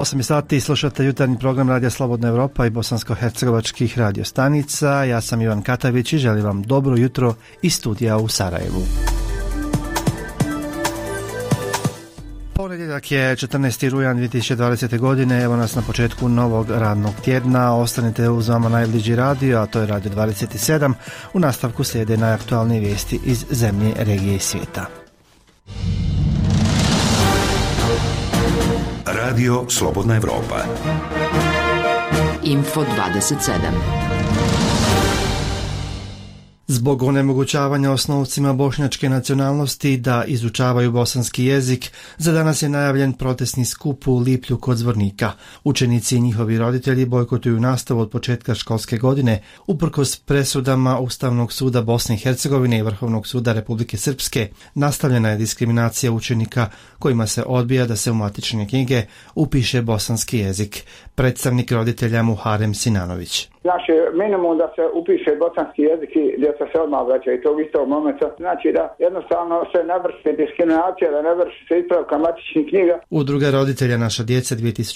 8 sati slušate jutarnji program Radija Slobodna Evropa i bosansko-hercegovačkih radio stanica. Ja sam Ivan Katavić i želim vam dobro jutro iz studija u Sarajevu. Ponedjeljak je 14. rujan 2020. godine, evo nas na početku novog radnog tjedna. Ostanite uz vama najbliži radio, a to je Radio 27. U nastavku slijede najaktualnije vijesti iz zemlje, regije i svijeta. Radio Slobodna Evropa. Info 27. Zbog onemogućavanja osnovcima bošnjačke nacionalnosti da izučavaju bosanski jezik, za danas je najavljen protestni skup u Liplju kod Zvornika. Učenici i njihovi roditelji bojkotuju nastavu od početka školske godine, uprkos presudama Ustavnog suda Bosne i Hercegovine i Vrhovnog suda Republike Srpske. Nastavljena je diskriminacija učenika kojima se odbija da se u matične knjige upiše bosanski jezik. Predstavnik roditelja Muharem Sinanović. Naš je minimum da se upiše bosanski jezik i djeca se odmah vraćaju i tog istog momenta. Znači da jednostavno se ne vrši diskriminacija, da ne vrši se ispravka matičnih knjiga. Udruga roditelja Naša djeca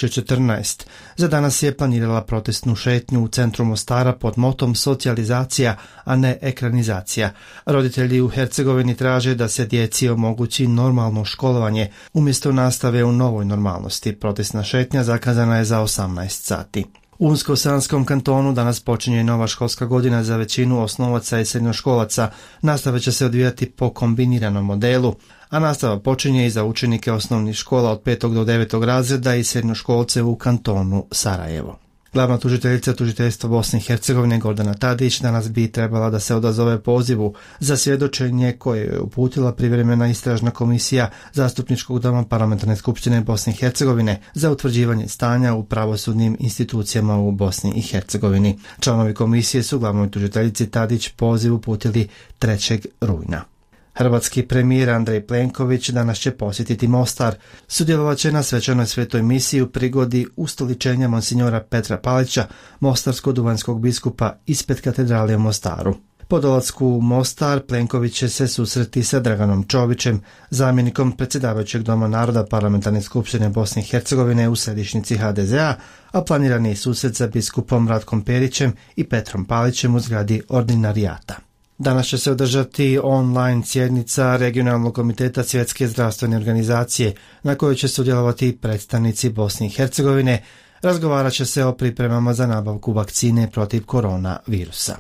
2014 za danas je planirala protestnu šetnju u centru Mostara pod motom socijalizacija, a ne ekranizacija. Roditelji u Hercegovini traže da se djeci omogući normalno školovanje umjesto nastave u novoj normalnosti. Protestna šetnja zakazana je za 18 sati. U Unsko-Sanskom kantonu danas počinje nova školska godina za većinu osnovaca i srednjoškolaca. Nastava će se odvijati po kombiniranom modelu, a nastava počinje i za učenike osnovnih škola od 5. do 9. razreda i srednjoškolce u kantonu Sarajevo. Glavna tužiteljica tužiteljstva Bosne i Hercegovine Gordana Tadić danas bi trebala da se odazove pozivu za svjedočenje koje je uputila privremena istražna komisija Zastupničkog doma Parlamentarne skupštine Bosne i Hercegovine za utvrđivanje stanja u pravosudnim institucijama u Bosni i Hercegovini. Članovi komisije su glavnoj tužiteljici Tadić poziv uputili 3. rujna. Hrvatski premijer Andrej Plenković danas će posjetiti Mostar. Sudjelovat će na svečanoj svetoj misiji u prigodi ustoličenja monsinjora Petra Palića, mostarsko-duvanjskog biskupa ispred katedrale u Mostaru. Po dolasku u Mostar Plenković će se susreti sa Draganom Čovićem, zamjenikom predsjedavajućeg Doma naroda Parlamentarne skupštine Bosne i Hercegovine u središnjici HDZ-a, a planiran je susret sa biskupom Ratkom Perićem i Petrom Palićem u zgradi ordinarijata. Danas će se održati online sjednica Regionalnog komiteta Svjetske zdravstvene organizacije na kojoj će sudjelovati predstavnici Bosne i Hercegovine. Razgovarat će se o pripremama za nabavku vakcine protiv koronavirusa.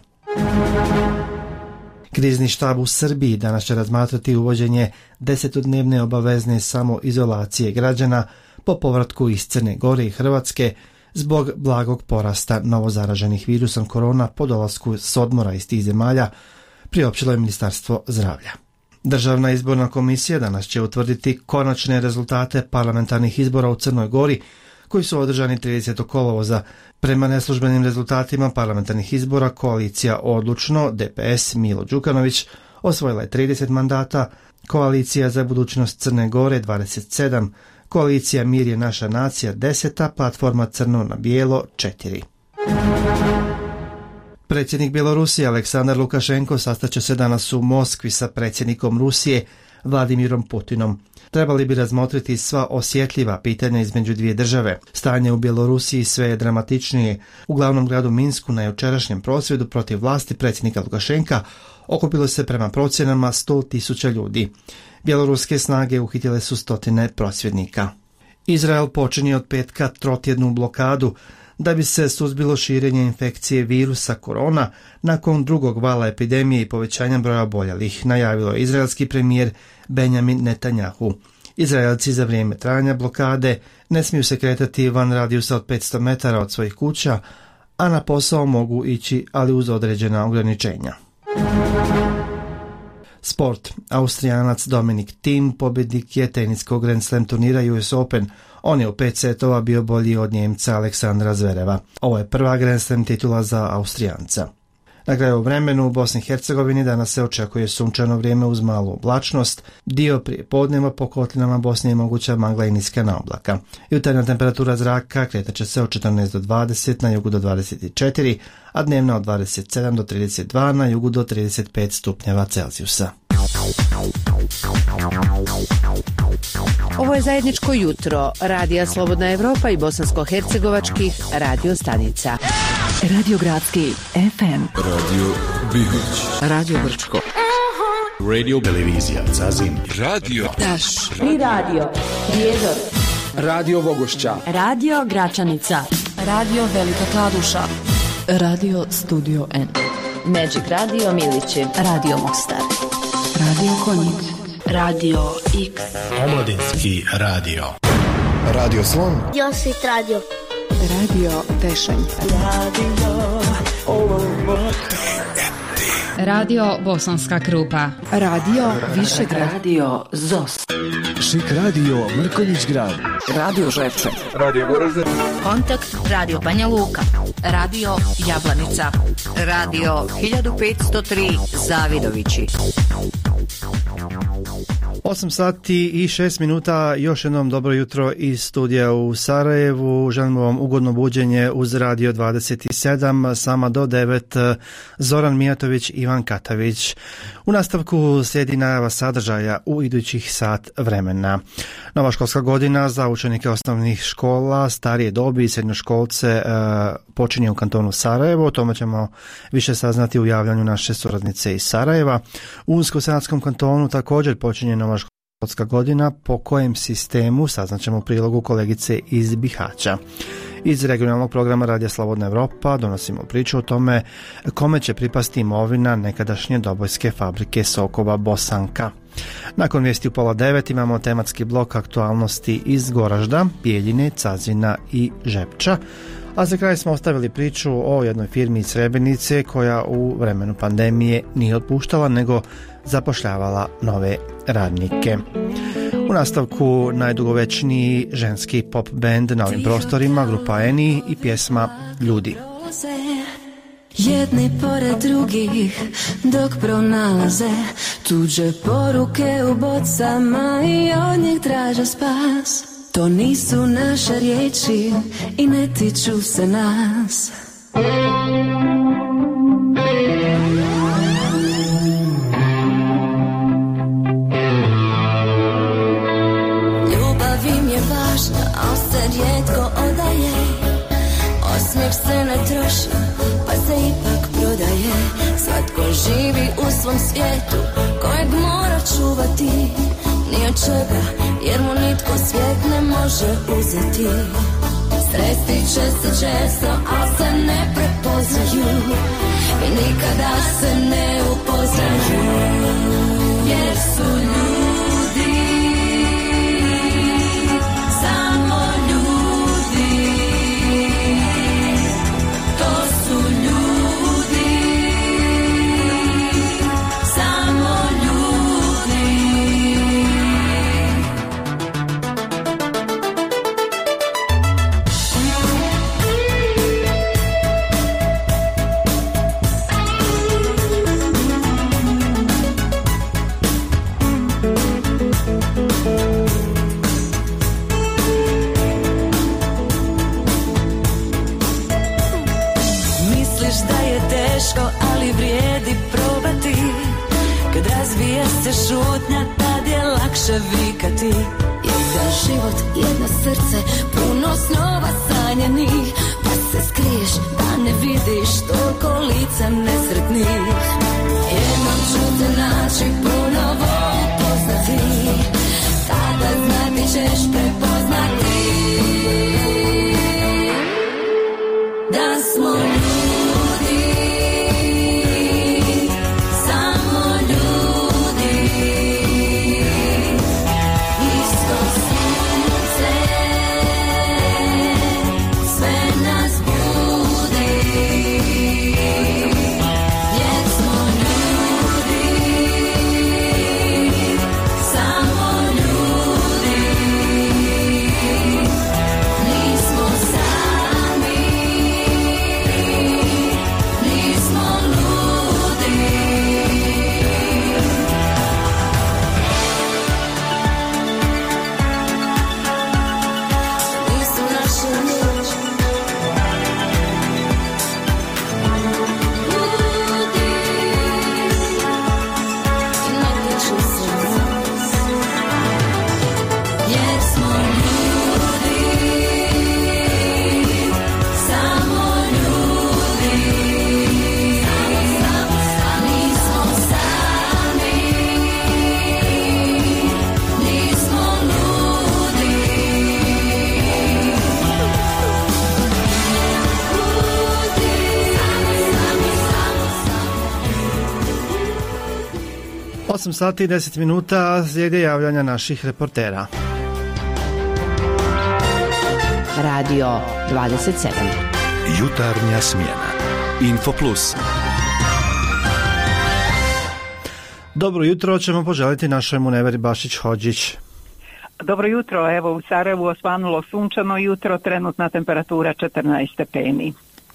Krizni štab u Srbiji danas će razmatrati uvođenje 10-dnevne obavezne samoizolacije građana po povratku iz Crne Gore i Hrvatske zbog blagog porasta novozaraženih virusom korona po dolasku s odmora iz tih zemalja, priopćilo je Ministarstvo zdravlja. Državna izborna komisija danas će utvrditi konačne rezultate parlamentarnih izbora u Crnoj Gori koji su održani 30. kolovoza. Prema neslužbenim rezultatima parlamentarnih izbora koalicija Odlučno DPS Milo Đukanović osvojila je 30 mandata, koalicija za budućnost Crne Gore 27, koalicija Mir je naša nacija 10, platforma Crno na bijelo 4. Predsjednik Bjelorusije Aleksandar Lukašenko sastaće se danas u Moskvi sa predsjednikom Rusije Vladimirom Putinom. Trebali bi razmotriti sva osjetljiva pitanja između dvije države. Stanje u Bjelorusiji sve je dramatičnije. U glavnom gradu Minsku na jučerašnjem prosvjedu protiv vlasti predsjednika Lukašenka okupilo se prema procjenama 100.000 ljudi. Bjeloruske snage uhitile su stotine prosvjednika. Izrael počinje od petka trotjednu blokadu da bi se suzbilo širenje infekcije virusa korona nakon drugog vala epidemije i povećanja broja oboljelih, najavilo je izraelski premijer Benjamin Netanjahu. Izraelci za vrijeme trajanja blokade ne smiju se kretati van radijusa od 500 metara od svojih kuća, a na posao mogu ići, ali uz određena ograničenja. Sport. Austrijanac Dominik Thiem pobjednik je teniskog Grand Slam turnira US Open. On je u 5 setova bio bolji od Njemca Aleksandra Zvereva. Ovo je prva Grand Slam titula za Austrijanca. Na kraju vremenu u Bosni i Hercegovini danas se očekuje sunčano vrijeme uz malu oblačnost. Dio prije podneva po kotlinama Bosne je moguća magla i niska naoblaka. Jutarnja temperatura zraka kretat će se od 14 do 20, na jugu do 24, a dnevna od 27 do 32, na jugu do 35 stupnjeva Celzijusa. Ovo je zajedničko jutro Radija Slobodna Evropa i bosansko-hercegovačkih radio stanica. Radio Gradski FM, Radio Bihać, Radio Brčko, Radio Televizija Zazin, Radio Taš, Tri radio, Prijedor, Radio Vogošća, Radio Gračanica, Radio Velika Kladuša, Radio Studio N, Magic Radio Milići, Radio Mostar, Radio Konjic, Radio X, Omladinski radio, Radio Slon, Josit Radio, Radio Tešanj, Radio Bosanska Krupa, Radio Višegrad, Radio ZOS, Šik radio Mrkonjić Grad, Radio Ževče, Radio Goražde, Kontakt Radio Banja Luka, Radio Jablanica, Radio 1503 Zavidovići. 8 sati i 6 minuta, još jednom dobro jutro iz studija u Sarajevu. Želimo vam ugodno buđenje uz Radio 27, sama do 9, Zoran Mijatović, Ivan Katavić. U nastavku slijedi najava sadržaja u idućih sat vremena. Nova školska godina za učenike osnovnih škola, starije dobi i srednjoškolce počinje u kantonu Sarajevo. O tome ćemo više saznati u javljanju naše suradnice iz Sarajeva. U Unsko-Sanatskom kantonu također počinje nova školska godina, po kojem sistemu saznaćemo prilogu kolegice iz Bihaća. Iz regionalnog programa Radija Slobodna Evropa donosimo priču o tome kome će pripasti imovina nekadašnje dobojske fabrike sokova Bosanka. Nakon vijesti u 8:30 imamo tematski blok aktualnosti iz Goražda, Bijeljine, Cazina i Žepča. A za kraj smo ostavili priču o jednoj firmi iz Srebrenice koja u vremenu pandemije nije otpuštala nego zapošljavala nove radnike. U nastavku najdugovečniji ženski pop band na ovim prostorima, grupa Eni i pjesma Ljudi. Jedni pored drugih dok pronalaze tuđe poruke u bocama i od njih traže spas. To nisu naše riječi i ne tiču se nas. Ljubav im je važna, al se rijetko odaje. Osmijeh se ne troši, pa se ipak prodaje. Svatko živi u svom svijetu kojeg mora čuvati. Ni od čega, jer mu nitko svijet ne može uzeti. Sresti će se često, al se ne prepoznaju i nikada se ne upoznaju, jer su ljudi, samo ljudi. To su ljudi, samo ljudi. Misliš da je teško, ali vrijedi probati. Kad razvije se šutnja, tad je lakše vikati. Jedan život, jedno srce, puno snova sanjenih. Pa se skriješ da ne vidiš toliko lica nesretnih. Jednom ću te naći, ponovo upoznati. Tada znati ćeš prepoznati da smo ljudi, samo ljudi. Isto sunce sve nas budi, jer smo ljudi, 8 sati i 10 minuta slijede javljanja naših reportera. Radio 27. Jutarnja smjena. Info Plus. Dobro jutro ćemo poželiti našoj Muneveri Bašić-Hodžić. Dobro jutro, evo u Sarajevu osvanulo sunčano jutro, trenutna temperatura 14 stepeni.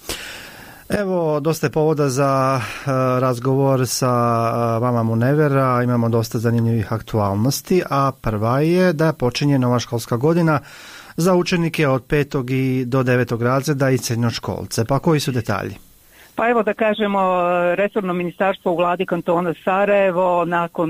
Evo, dosta je povoda za razgovor sa vama Munevera, imamo dosta zanimljivih aktualnosti, a prva je da počinje nova školska godina za učenike od 5. i do 9. razreda i srednjoškolce. Pa koji su detalji? Pa evo da kažemo, resorno ministarstvo u vladi kantona Sarajevo nakon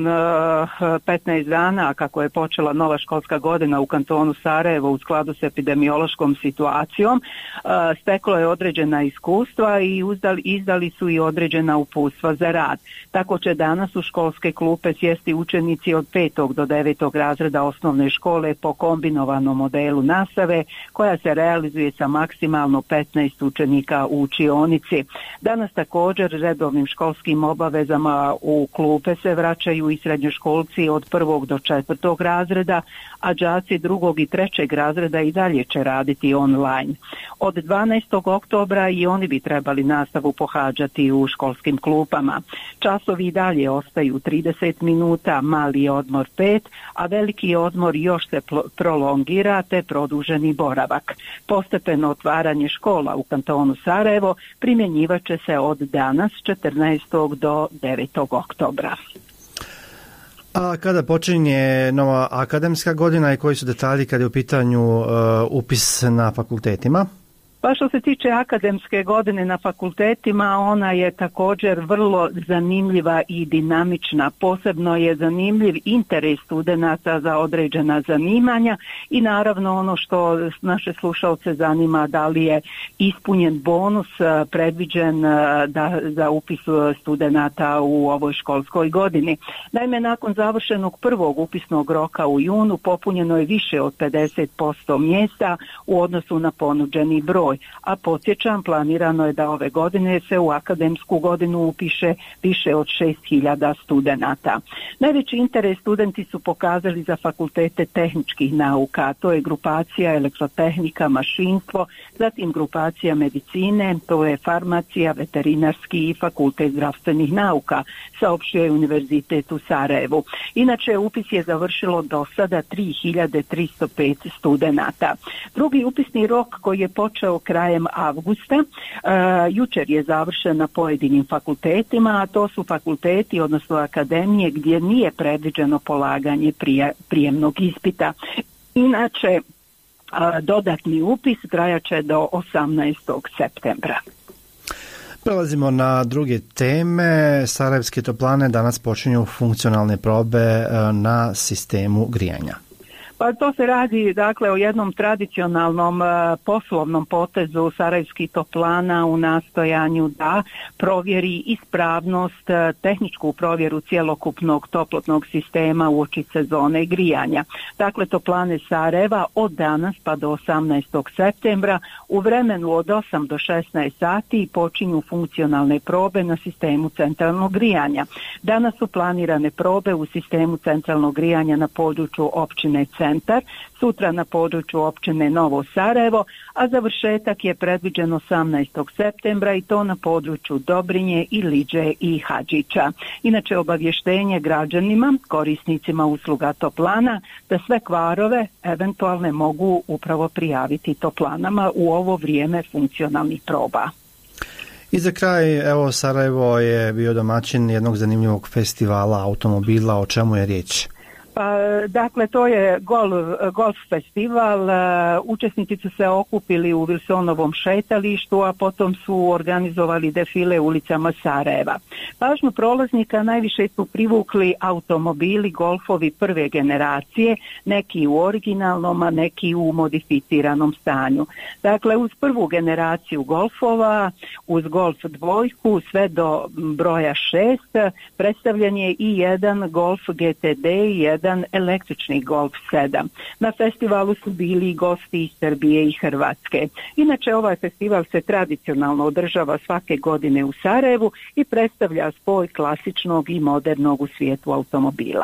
15 dana kako je počela nova školska godina u kantonu Sarajevo u skladu s epidemiološkom situacijom, steklo je određena iskustva i izdali su i određena uputstva za rad. Tako će danas u školske klupe sjesti učenici od 5. do 9. razreda osnovne škole po kombinovanom modelu nastave koja se realizuje sa maksimalno 15 učenika u učionici. Danas također redovnim školskim obavezama u klupe se vraćaju i srednjoškolci od 1. do 4. razreda, a đaci 2. i 3. razreda i dalje će raditi online. Od 12. oktobra i oni bi trebali nastavu pohađati u školskim klupama. Časovi i dalje ostaju 30 minuta, mali odmor 5, a veliki odmor još se prolongira te produženi boravak. Postepeno otvaranje škola u kantonu Sarajevo primjenjivat će se od danas 14. do 9. oktobra. A kada počinje nova akademska godina i koji su detalji kada je u pitanju upis na fakultetima? Pa što se tiče akademske godine na fakultetima, ona je također vrlo zanimljiva i dinamična. Posebno je zanimljiv interes studenata za određena zanimanja i naravno ono što naše slušalce zanima, da li je ispunjen bonus predviđen za upis studenata u ovoj školskoj godini. Naime, nakon završenog prvog upisnog roka u junu popunjeno je više od 50% mjesta u odnosu na ponuđeni broj. A podsjećam, planirano je da ove godine se u akademsku godinu upiše više od 6.000 studenata. Najveći interes studenti su pokazali za fakultete tehničkih nauka, to je grupacija elektrotehnika, mašinstvo, zatim grupacija medicine, to je farmacija, veterinarski i fakultet zdravstvenih nauka, saopštio je Univerzitet u Sarajevu. Inače, upis je završilo do sada 3.305 studenata. Drugi upisni rok koji je počeo krajem avgusta, jučer je završen na pojedinim fakultetima, a to su fakulteti, odnosno akademije gdje nije predviđeno polaganje prijemnog ispita. Inače, dodatni upis trajaće do 18. septembra. Prelazimo na druge teme. Sarajevske toplane danas počinju funkcionalne probe na sistemu grijanja. Pa to se radi dakle o jednom tradicionalnom poslovnom potezu Sarajevskih toplana u nastojanju da provjeri ispravnost, tehničku provjeru cjelokupnog toplotnog sistema uoči sezone grijanja. Dakle, toplane Sarajeva od danas pa do 18. septembra u vremenu od 8 do 16 sati počinju funkcionalne probe na sistemu centralnog grijanja. Danas su planirane probe u sistemu centralnog grijanja na području općine Centar, sutra na području općine Novo Sarajevo, a završetak je predviđen 18. septembra i to na području Dobrinje, Iliđe i Hadžića. Inače, obavještenje građanima, korisnicima usluga toplana, da sve kvarove eventualne mogu upravo prijaviti toplanama u ovo vrijeme funkcionalnih proba. I za kraj, evo, Sarajevo je bio domaćin jednog zanimljivog festivala automobila. O čemu je riječ? Pa, dakle, to je golf festival. Učesnici su se okupili u Wilsonovom šetalištu, a potom su organizovali defile ulicama Sarajeva. Pažnju prolaznika najviše su privukli automobili, golfovi prve generacije, neki u originalnom, a neki u modificiranom stanju. Dakle, uz prvu generaciju golfova, uz Golf dvojku, sve do broja 6, predstavljen je i jedan Golf GTD i jedan jedan električni Golf 7. Na festivalu su bili i gosti iz Srbije i Hrvatske. Inače, ovaj festival se tradicionalno održava svake godine u Sarajevu i predstavlja spoj klasičnog i modernog u svijetu automobila.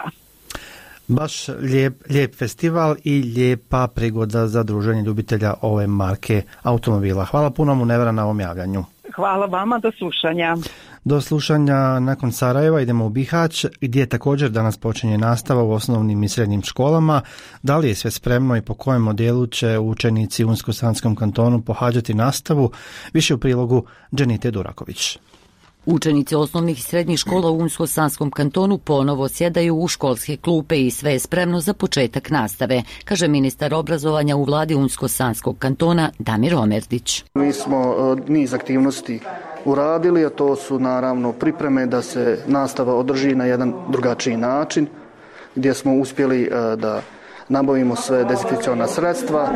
Baš lijep festival i lijepa prigoda za druženje ljubitelja ove marke automobila. Hvala puno Munevra na ovom javljanju. Hvala vama, do slušanja. Do slušanja nakon Sarajeva idemo u Bihać, gdje također danas počinje nastava u osnovnim i srednjim školama. Da li je sve spremno i po kojem modelu će učenici u Unsko-Sanskom kantonu pohađati nastavu? Više u prilogu Dženite Duraković. Učenici osnovnih i srednjih škola u Unsko-Sanskom kantonu ponovo sjedaju u školske klupe i sve je spremno za početak nastave, kaže ministar obrazovanja u vladi Unsko-Sanskog kantona Damir Omerdić. Mi smo niz aktivnosti uradili, a to su naravno pripreme da se nastava održi na jedan drugačiji način, gdje smo uspjeli da nabavimo sve dezinfekciona sredstva,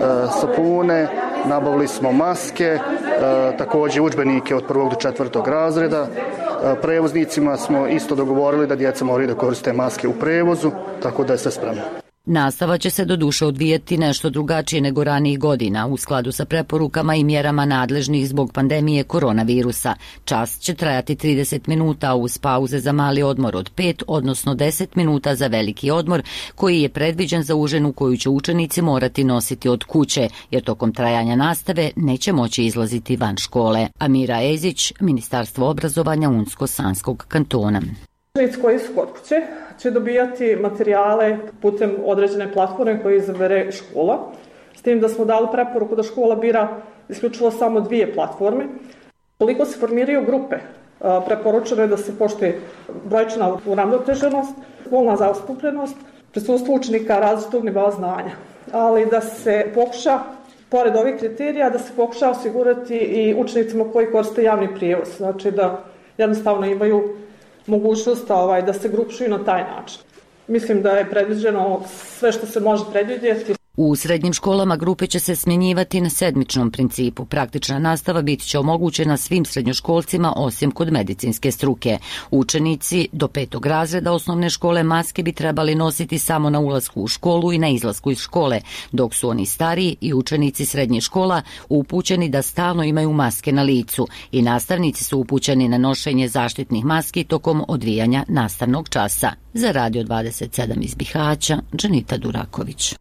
sapune, nabavili smo maske, također udžbenike od 1. do 4. razreda. Prevoznicima smo isto dogovorili da djeca moraju da koriste maske u prevozu, tako da je sve spremno. Nastava će se doduše odvijati nešto drugačije nego ranijih godina, u skladu sa preporukama i mjerama nadležnih zbog pandemije koronavirusa. Čas će trajati 30 minuta uz pauze za mali odmor od 5, odnosno 10 minuta za veliki odmor, koji je predviđen za užinu koju će učenici morati nositi od kuće, jer tokom trajanja nastave neće moći izlaziti van škole. Amira Ezić, Ministarstvo obrazovanja Unsko-Sanskog kantona. Učenici koji su kod kuće će dobijati materijale putem određene platforme koje izabere škola, s tim da smo dali preporuku da škola bira isključivo samo 2 platforme. Koliko se formiraju grupe, preporučeno je da se poštuje brojčana uravnoteženost, spolna zastupljenost, prisustvo učenika različitog nivoa znanja, ali da se pokuša, pored ovih kriterija, da se pokuša osigurati i učenicima koji koriste javni prijevoz, znači da jednostavno imaju mogućnost da se grupšuju na taj način. Mislim da je predviđeno sve što se može predvidjeti. U srednjim školama grupe će se smjenjivati na sedmičnom principu. Praktična nastava biti će omogućena svim srednjoškolcima osim kod medicinske struke. Učenici do 5. razreda osnovne škole maske bi trebali nositi samo na ulasku u školu i na izlasku iz škole, dok su oni stariji i učenici srednjih škola upućeni da stalno imaju maske na licu i nastavnici su upućeni na nošenje zaštitnih maski tokom odvijanja nastavnog časa. Za Radio 27 iz Bihaća, Dženita Duraković.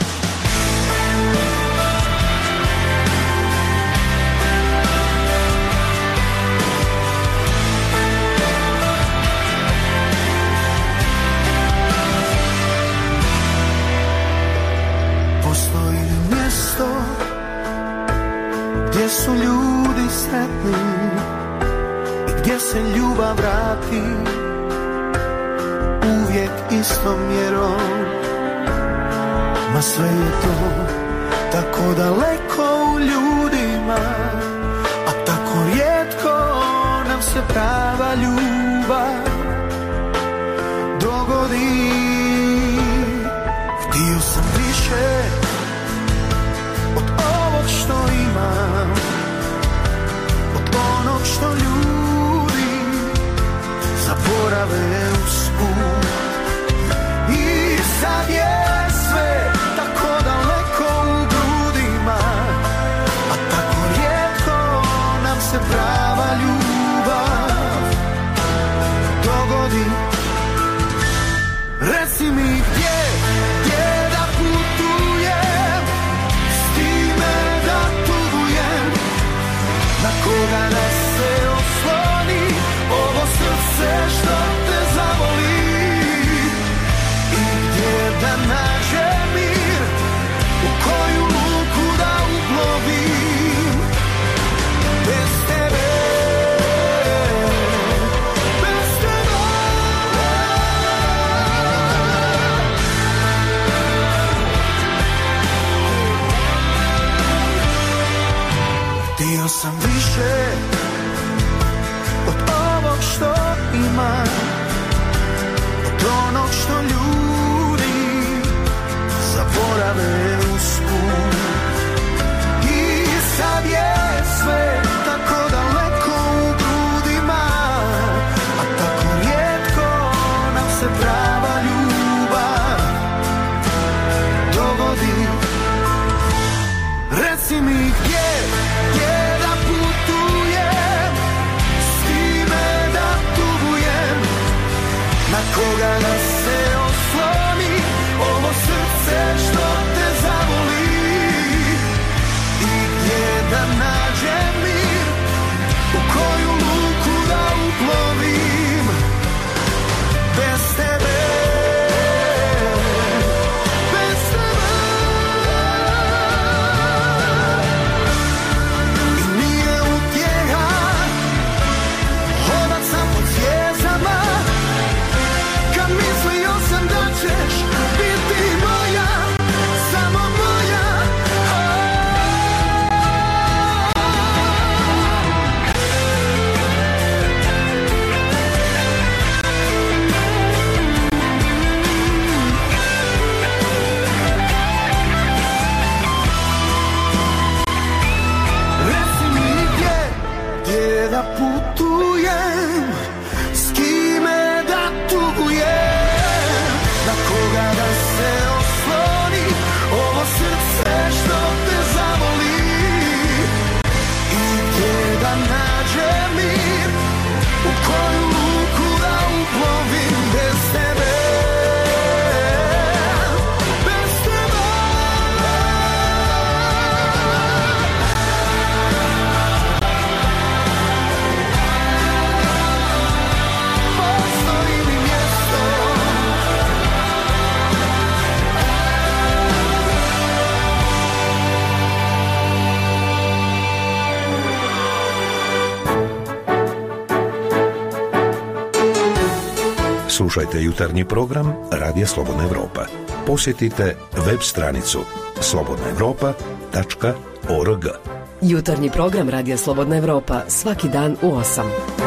Gdje su ljudi sretni i gdje se ljubav vrati uvijek istom mjerom, ma sve je to tako daleko u ljudima, a tako rijetko nam se prava ljubav dogodi. Htio sam više od ovog što imam, od onog što ljudi zaborave usput. I sad je sve tako daleko u grudima, a tako rijetko nam se prava ljubav dogodi. Reci se osloni, ovo srce što te zavoli. I gdje da nađe mir, u koju luku da uplovim bez tebe. Bez tebe. Postoji mi mjesto. Slušajte jutarnji program Radija Slobodna Evropa. Posjetite web stranicu slobodnaevropa.org. Jutarnji program Radija Slobodna Evropa svaki dan u 8.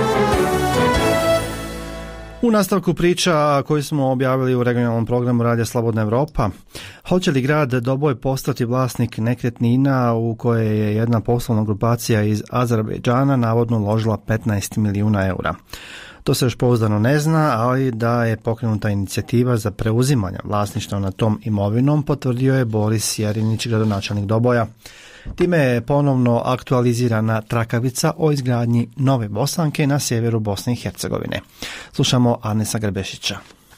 U nastavku priča koju smo objavili u regionalnom programu Radija Slobodna Evropa, hoće li grad Doboj postati vlasnik nekretnina u koje je jedna poslovna grupacija iz Azerbejdžana navodno uložila 15 milijuna eura. To se još pouzdano ne zna, ali da je pokrenuta inicijativa za preuzimanje vlasništva nad tom imovinom potvrdio je Boris Jerinić, gradonačelnik Doboja. Time je ponovno aktualizirana trakavica o izgradnji nove Bosanke na sjeveru Bosne i Hercegovine. Slušamo Arnesa Grbešića.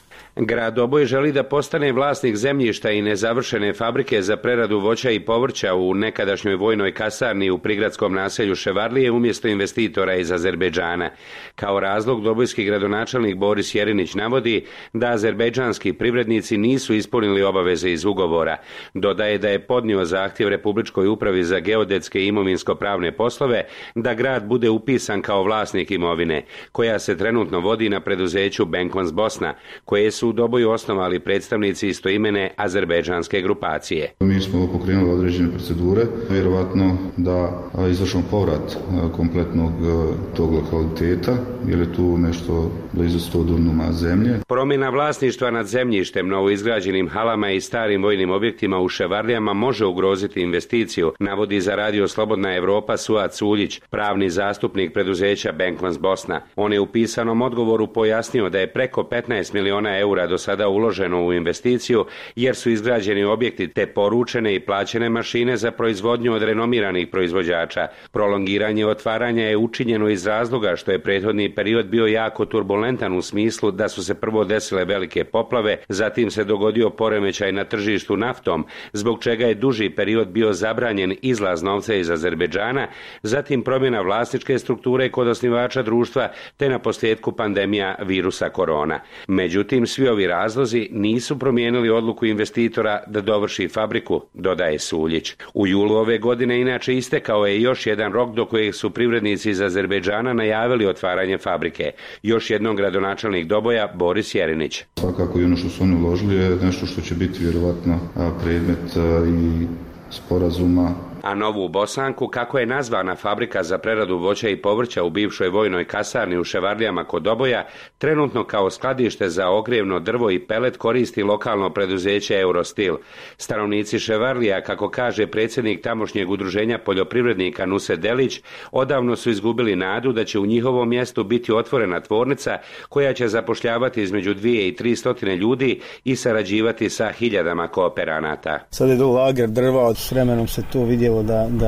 Grad Doboj želi da postane vlasnik zemljišta i nezavršene fabrike za preradu voća i povrća u nekadašnjoj vojnoj kasarni u prigradskom naselju Ševarlije umjesto investitora iz Azerbejdžana. Kao razlog dobojski gradonačelnik Boris Jerinić navodi da azerbejdžanski privrednici nisu ispunili obaveze iz ugovora. Dodaje da je podnio zahtjev Republičkoj upravi za geodetske i imovinsko-pravne poslove da grad bude upisan kao vlasnik imovine, koja se trenutno vodi na preduzeću Benkons Bosna, koje su u Doboju osnovali predstavnici istoimene azerbejdžanske grupacije. Mi smo pokrenuli određene procedure, vjerovatno da izvršimo povrat kompletnog tog lokaliteta, jer je tu nešto blizu 100 dunuma zemlje. Promjena vlasništva nad zemljištem, novoizgrađenim halama i starim vojnim objektima u Ševarlijama može ugroziti investiciju, navodi za Radio Slobodna Evropa Suad Suljić, pravni zastupnik preduzeća Benkons Bosna. On je u pisanom odgovoru pojasnio da je preko 15 miliona eura do sada uloženo u investiciju, jer su izgrađeni objekti te poručene i plaćene mašine za proizvodnju od renomiranih proizvođača. Prolongiranje otvaranja je učinjeno iz razloga što je prethodni period bio jako turbulentan u smislu da su se prvo desile velike poplave, zatim se dogodio poremećaj na tržištu naftom, zbog čega je duži period bio zabranjen izlaz novca iz Azerbejdžana, zatim promjena vlasničke strukture kod osnivača društva, te na posljedku pandemija virusa korona. Međutim, svi ovi razlozi nisu promijenili odluku investitora da dovrši fabriku, dodaje Suljić. U julu ove godine inače istekao je još jedan rok do kojeg su privrednici iz Azerbejdžana najavili otvaranje fabrike. Još jednom gradonačelnik Doboja Boris Jerinić. Svakako i ono što su oni uložili je nešto što će biti vjerovatno predmet i sporazuma. A novu Bosanku, kako je nazvana fabrika za preradu voća i povrća u bivšoj vojnoj kasarni u Ševarlijama kod Doboja, trenutno kao skladište za ogrjevno drvo i pelet koristi lokalno preduzeće Eurostil. Stanovnici Ševarlija, kako kaže predsjednik tamošnjeg udruženja poljoprivrednika Nuse Delić, odavno su izgubili nadu da će u njihovom mjestu biti otvorena tvornica koja će zapošljavati između 200 i 300 ljudi i sarađivati sa hiljadama kooperanata. Sad je do lager drva, s vremenom se to vidjelo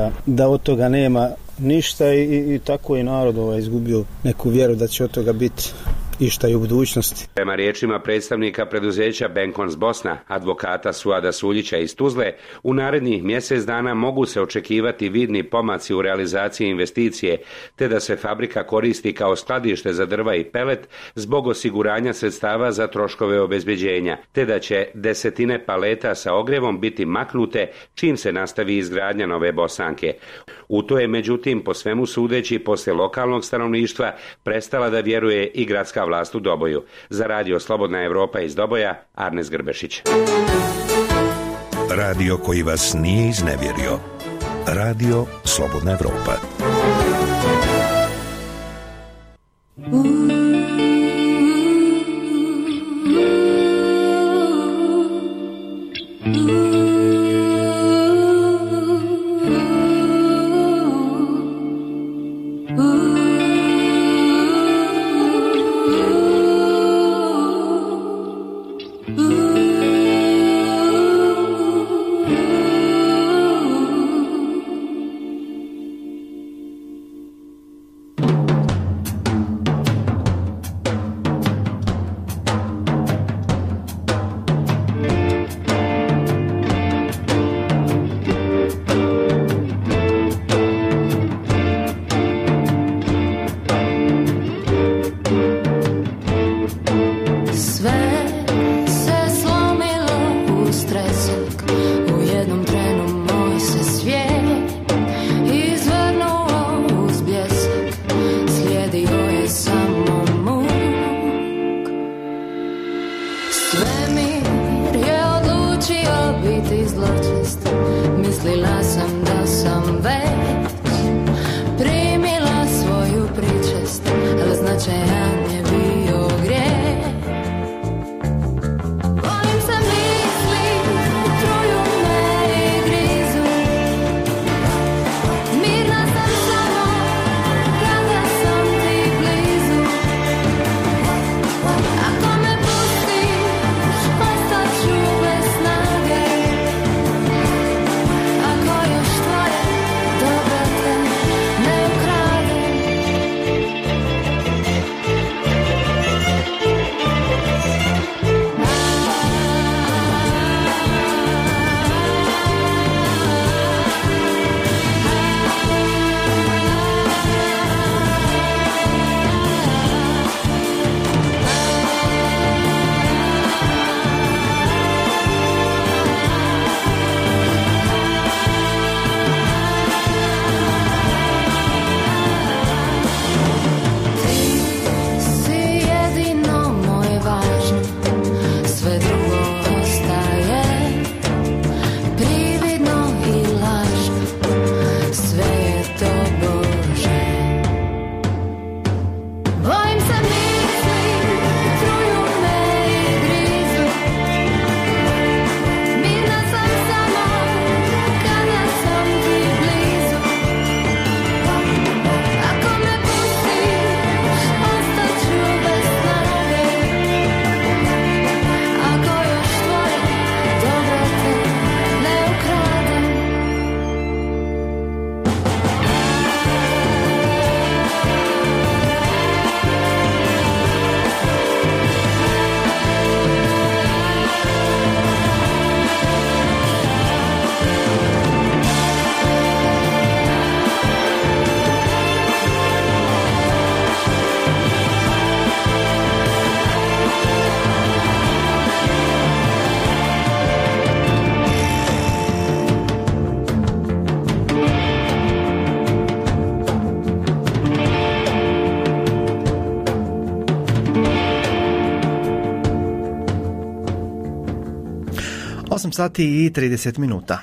da od toga nema ništa i tako je narod izgubio neku vjeru da će od toga biti išta i u budućnosti. Prema riječima predstavnika preduzeća Benkons Bosna, advokata Suada Suljića iz Tuzle, u narednih mjesec dana mogu se očekivati vidni pomaci u realizaciji investicije, te da se fabrika koristi kao skladište za drva i pelet zbog osiguranja sredstava za troškove obezbeđenja, te da će desetine paleta sa ogrjevom biti maknute čim se nastavi izgradnja nove Bosanke. U to je međutim, po svemu sudeći, poslije lokalnog stanovništva prestala da vjeruje i gradska vlast u Doboju. Za Radio Slobodna Evropa iz Doboja, Arnes Grbešić. Radio koji vas nije iznevjerio. Radio Slobodna Evropa. 8 sati i 30 minuta.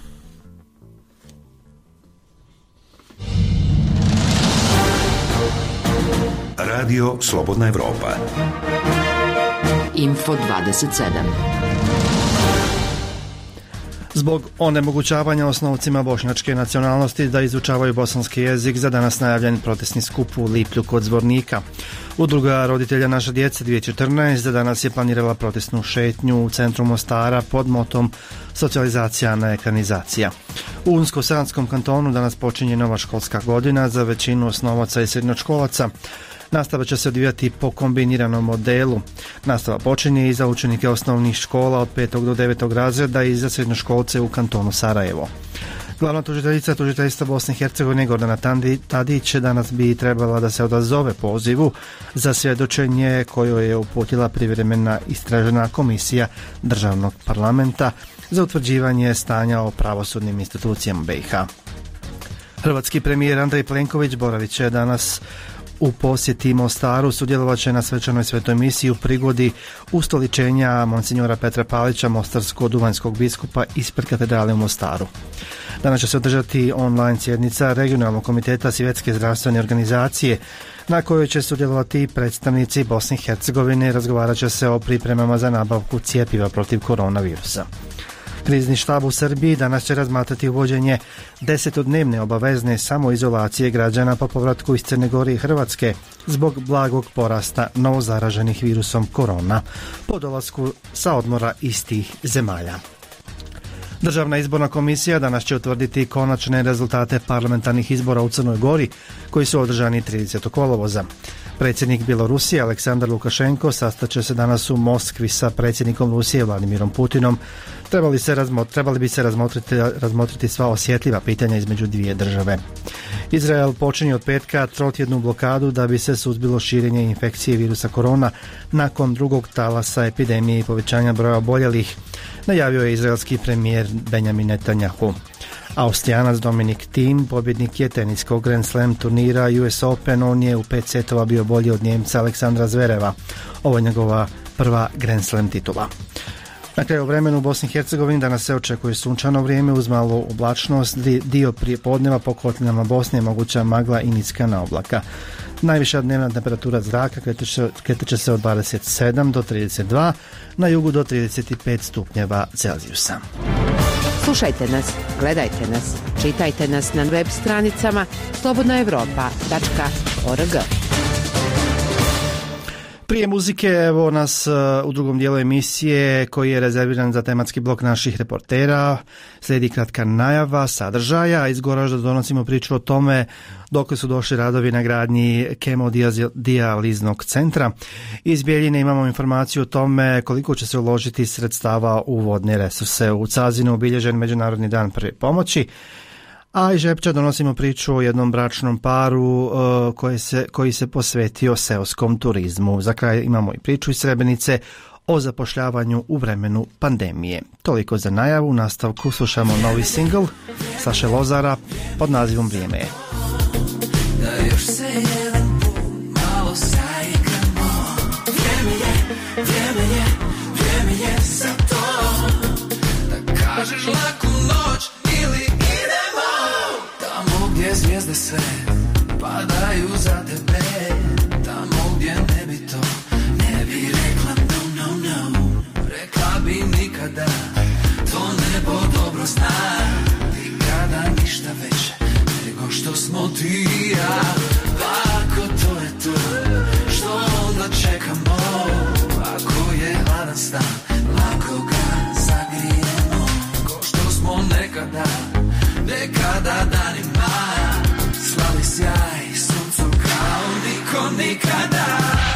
Radio Slobodna Evropa. Info 27. Zbog onemogućavanja osnovcima bošnjačke nacionalnosti da izučavaju bosanski jezik, za danas najavljen protestni skup u Liplju kod Zvornika. Udruga roditelja Naša djeca 2014 za danas je planirala protestnu šetnju u centru Mostara pod motom socijalizacija, a ne ekranizacija. U Unsko-Sanskom kantonu danas počinje nova školska godina za većinu osnovaca i srednjoškolaca. Nastava će se odvijati po kombiniranom modelu. Nastava počinje i za učenike osnovnih škola od 5. do 9. razreda i za srednjoškolce u kantonu Sarajevo. Glavna tužiteljica tužiteljstva Bosne i Hercegovine Gordana Tadić danas bi trebala da se odazove pozivu za svjedočenje koju je uputila privremena istražena komisija Državnog parlamenta za utvrđivanje stanja o pravosudnim institucijama BiH. Hrvatski premijer Andrej Plenković boravit će danas u posjeti Mostaru, sudjelovat će na svečanoj svetoj misiji u prigodi ustoličenja monsinjora Petra Palića, mostarsko-duvanjskog biskupa ispred katedrale u Mostaru. Danas će se održati online sjednica regionalnog komiteta Svjetske zdravstvene organizacije na kojoj će sudjelovati predstavnici Bosne i Hercegovine i razgovarat će se o pripremama za nabavku cjepiva protiv koronavirusa. Krizni štab u Srbiji danas će razmatrati uvođenje 10-dnevne obavezne samoizolacije građana po povratku iz Crne Gore i Hrvatske zbog blagog porasta novozaraženih virusom korona po dolasku sa odmora iz tih zemalja. Državna izborna komisija danas će utvrditi konačne rezultate parlamentarnih izbora u Crnoj Gori koji su održani 30. kolovoza. Predsjednik Bjelorusije Aleksandar Lukašenko sastaće se danas u Moskvi sa predsjednikom Rusije Vladimirom Putinom. Trebali bi se razmotriti sva osjetljiva pitanja između dvije države. Izrael počinje od petka trotjednu blokadu da bi se suzbilo širenje infekcije virusa korona nakon drugog talasa epidemije i povećanja broja oboljelih, najavio je izraelski premijer Benjamin Netanjahu. Austrijanac Dominik Thiem pobjednik je teniskog Grand Slam turnira US Open, on je u 5 setova bio bolji od Njemca Aleksandra Zvereva. Ovo je njegova prva Grand Slam titula. Na kraju vremenu u Bosni i Hercegovini danas se očekuje sunčano vrijeme uz malu oblačnost, dio prije podneva po kotlinama Bosne je moguća magla i niska oblaka. Najviša dnevna temperatura zraka kretat će se od 27 do 32, na jugu do 35 stupnjeva Celzijusa. Slušajte nas, gledajte nas, čitajte nas na web stranicama slobodnaevropa.org. Prije muzike, evo nas u drugom dijelu emisije koji je rezerviran za tematski blok naših reportera. Slijedi kratka najava sadržaja. Iz Goražda donosimo priču o tome dok su došli radovi na gradnji kemodijaliznog centra. Iz Bijeljine imamo informaciju o tome koliko će se uložiti sredstava u vodne resurse. U Cazinu obilježen Međunarodni dan prve pomoći. A iz Žepča donosimo priču o jednom bračnom paru koji se posvetio seoskom turizmu. Za kraj imamo i priču iz Srebrenice o zapošljavanju u vremenu pandemije. Toliko za najavu, u nastavku slušamo novi singl Saše Lozara pod nazivom Vrijeme je. Da još se jedan put malo sajkamo. Vrijeme je za to. Da kažeš laku noć ili idemo tamo gdje zvijezde sve padaju za tebe. Tamo gdje ne bi to, ne bi rekla no. Rekla bi nikada, to nebo dobro zna. Nikada ništa veće nego što smo ti i ja. Ako to je to, što onda čekamo? Ako je hladan stan, lako ga zagrijemo. Ko što smo nekada danima slali sjaj suncu kao niko nikada.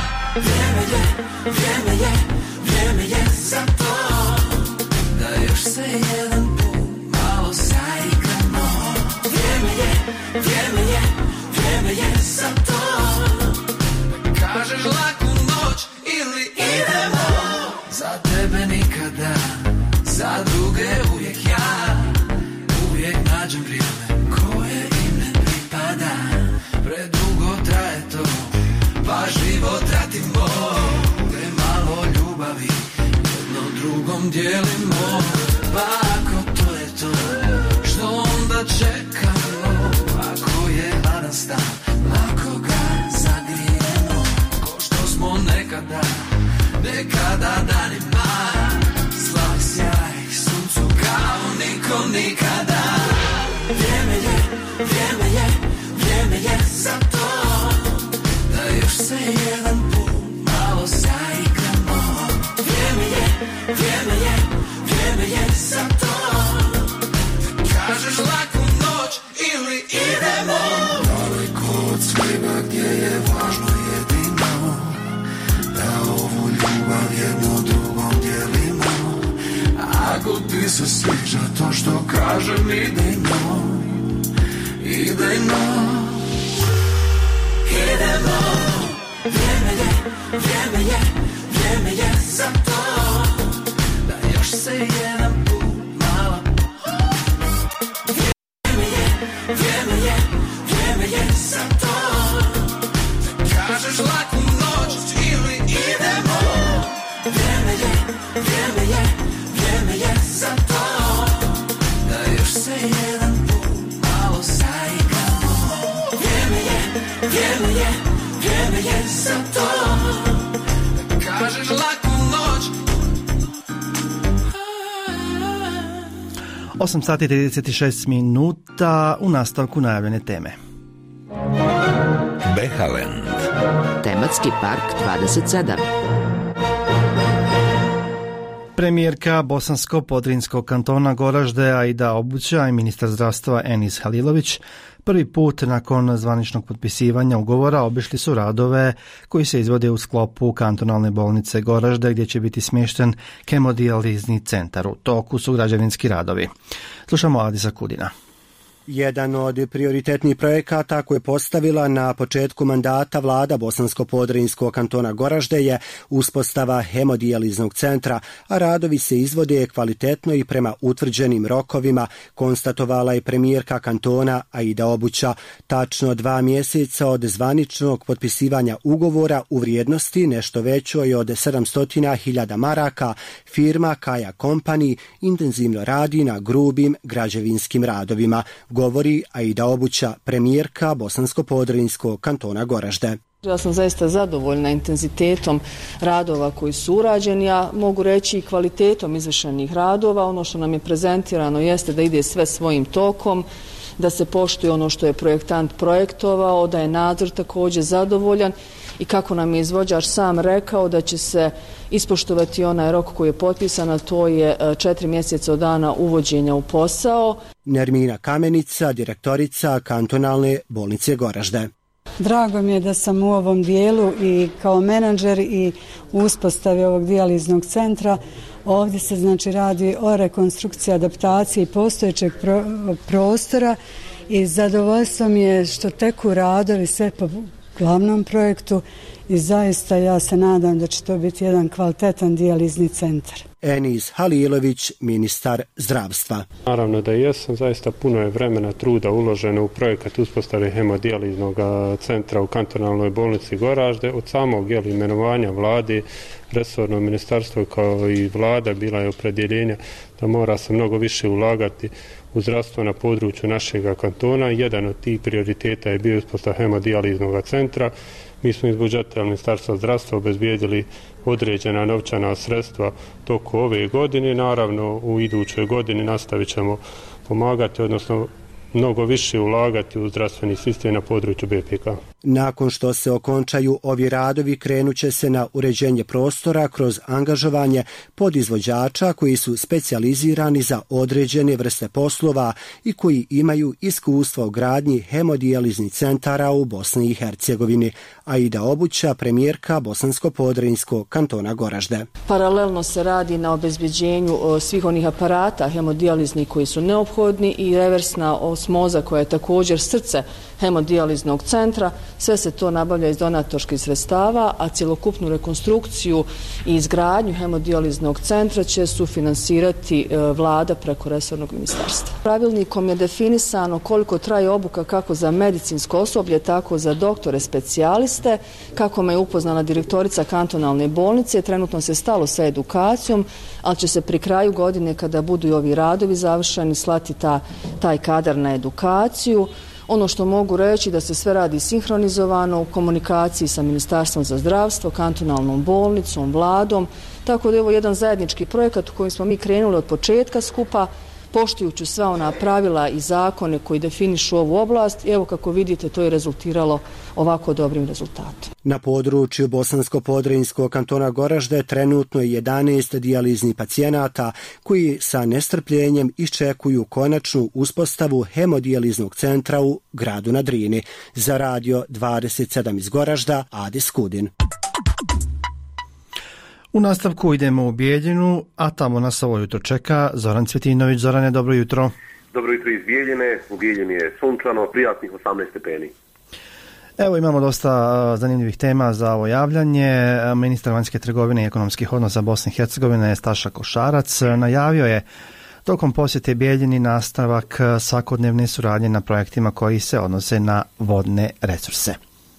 Vrijeme je za to. Da još se jedan put malo sajkamo. Vrijeme je za to. Da kažeš laku noć ili idemo. Za tebe nikada, za druge uvijek ja. Uvijek nađem vrijeme koje im ne pripada. Predugo traje to, pa život tratimo. Premalo ljubavi jedno drugom dijelimo. Pa ako to je to, što onda čekamo? Ako je hladan stan, lako ga zagrijemo. Ko što smo nekada danima slali sjaj suncu kao niko nikada. Vrijeme je za to da još se jedan put malo zaigramo. Vrijeme je za to da kažeš laku noć ili idemo. Daleko od svega gdje je važno jedino da ovu ljubav jedno drugom dijelimo. Ako ti se sviđa to što kažem, idemo. Vrijeme je za to da još se jedan put malo. Vrijeme je za to da kažeš laku noć ili idemo. Vrijeme je za to da još se jedan put malo zaigramo. Vrijeme je za to da kažeš laku noć. 8 sati 36 minuta u nastavku najavljene teme. Behaland. Tematski park 27. Premijerka Bosansko-Podrinjskog kantona Goražde Aida Obuća i ministar zdravstva Enis Halilović prvi put nakon zvaničnog potpisivanja ugovora obišli su radove koji se izvode u sklopu kantonalne bolnice Goražde gdje će biti smješten hemodijalizni centar. U toku su građevinski radovi. Slušamo Adisa Kudina. Jedan od prioritetnih projekata koje je postavila na početku mandata vlada Bosansko-Podrinjskog kantona Goražde je uspostava hemodijaliznog centra, a radovi se izvode kvalitetno i prema utvrđenim rokovima, konstatovala je premijerka kantona Aida Obuća. Tačno 2 mjeseca od zvaničnog potpisivanja ugovora u vrijednosti nešto većoj od 700.000 maraka, firma Kaja Company intenzivno radi na grubim građevinskim radovima, govori Aida Obuća, premijerka Bosansko-Podrinjskog kantona Goražde. Ja sam zaista zadovoljna intenzitetom radova koji su urađeni, ja mogu reći i kvalitetom izvršenih radova. Ono što nam je prezentirano jeste da ide sve svojim tokom, da se poštuje ono što je projektant projektovao, da je nadzor također zadovoljan i kako nam je izvođač sam rekao da će se ispoštovati onaj rok koji je potpisan, a to je 4 mjeseca od dana uvođenja u posao. Nermina Kamenica, direktorica kantonalne bolnice Goražde. Drago mi je da sam u ovom dijelu i kao menadžer i u uspostavi ovog dijaliznog centra. Ovdje se znači radi o rekonstrukciji, adaptaciji postojećeg prostora i zadovoljstvo mi je što teku radovi sve po glavnom projektu i zaista ja se nadam da će to biti jedan kvalitetan dijalizni centar. Enis Halilović, ministar zdravstva. Naravno da jesam, zaista puno je vremena, truda uloženo u projekat uspostave hemodijaliznog centra u kantonalnoj bolnici Goražde. Od samog imenovanja vlade, resorno ministarstvo kao i vlada bila je opredjeljenja da mora se mnogo više ulagati u zdravstvo na području našeg kantona. Jedan od tih prioriteta je bio uspostav hemodijaliznog centra. Mi smo iz budžeta Ministarstva zdravstva obezbijedili određena novčana sredstva toku ove godine. Naravno, u idućoj godini nastavit ćemo pomagati, odnosno mnogo više ulagati u zdravstveni sistem na području BPK. Nakon što se okončaju ovi radovi, krenuće se na uređenje prostora kroz angažovanje podizvođača koji su specijalizirani za određene vrste poslova i koji imaju iskustva u gradnji hemodijaliznih centara u Bosni i Hercegovini. Aida Obuća, premijerka Bosansko-Podrinjskog kantona Goražde. Paralelno se radi na obezbeđenju svih onih aparata hemodijaliznih koji su neophodni i reversna osmoza koja je također srce hemodijaliznog centra. Sve se to nabavlja iz donatorskih sredstava, a cjelokupnu rekonstrukciju i izgradnju hemodijaliznog centra će sufinansirati vlada preko resornog ministarstva. Pravilnikom je definisano koliko traje obuka kako za medicinsko osoblje, tako za doktore specijaliste. Kako me je upoznala direktorica kantonalne bolnice, trenutno se stalo sa edukacijom, ali će se pri kraju godine, kada budu i ovi radovi završeni, slati taj kadar na edukaciju. Ono što mogu reći da se sve radi sinhronizovano u komunikaciji sa Ministarstvom za zdravstvo, kantonalnom bolnicom, vladom, tako da je ovo jedan zajednički projekat u kojem smo mi krenuli od početka skupa, poštujući sva ona pravila i zakone koji definišu ovu oblast. Evo kako vidite, to je rezultiralo ovako dobrim rezultatom. Na području Bosansko-Podrinjskog kantona Goražde trenutno je 11 dijaliznih pacijenata koji sa nestrpljenjem iščekuju konačnu uspostavu hemodijaliznog centra u gradu na Drini. Za Radio 27 iz Goražda, Adi Skudin. U nastavku idemo u Bijeljinu, a tamo nas ovo jutro čeka Zoran Cvetinović. Zorane, dobro jutro. Dobro jutro iz Bijeljine. U Bijeljini je sunčano, prijatnih 18 stepeni. Evo, imamo dosta zanimljivih tema za ovo javljanje. Ministar vanjske trgovine i ekonomskih odnosa Bosne i Hercegovine Staša Košarac najavio je tokom posjete Bijeljini nastavak svakodnevne suradnje na projektima koji se odnose na vodne resurse.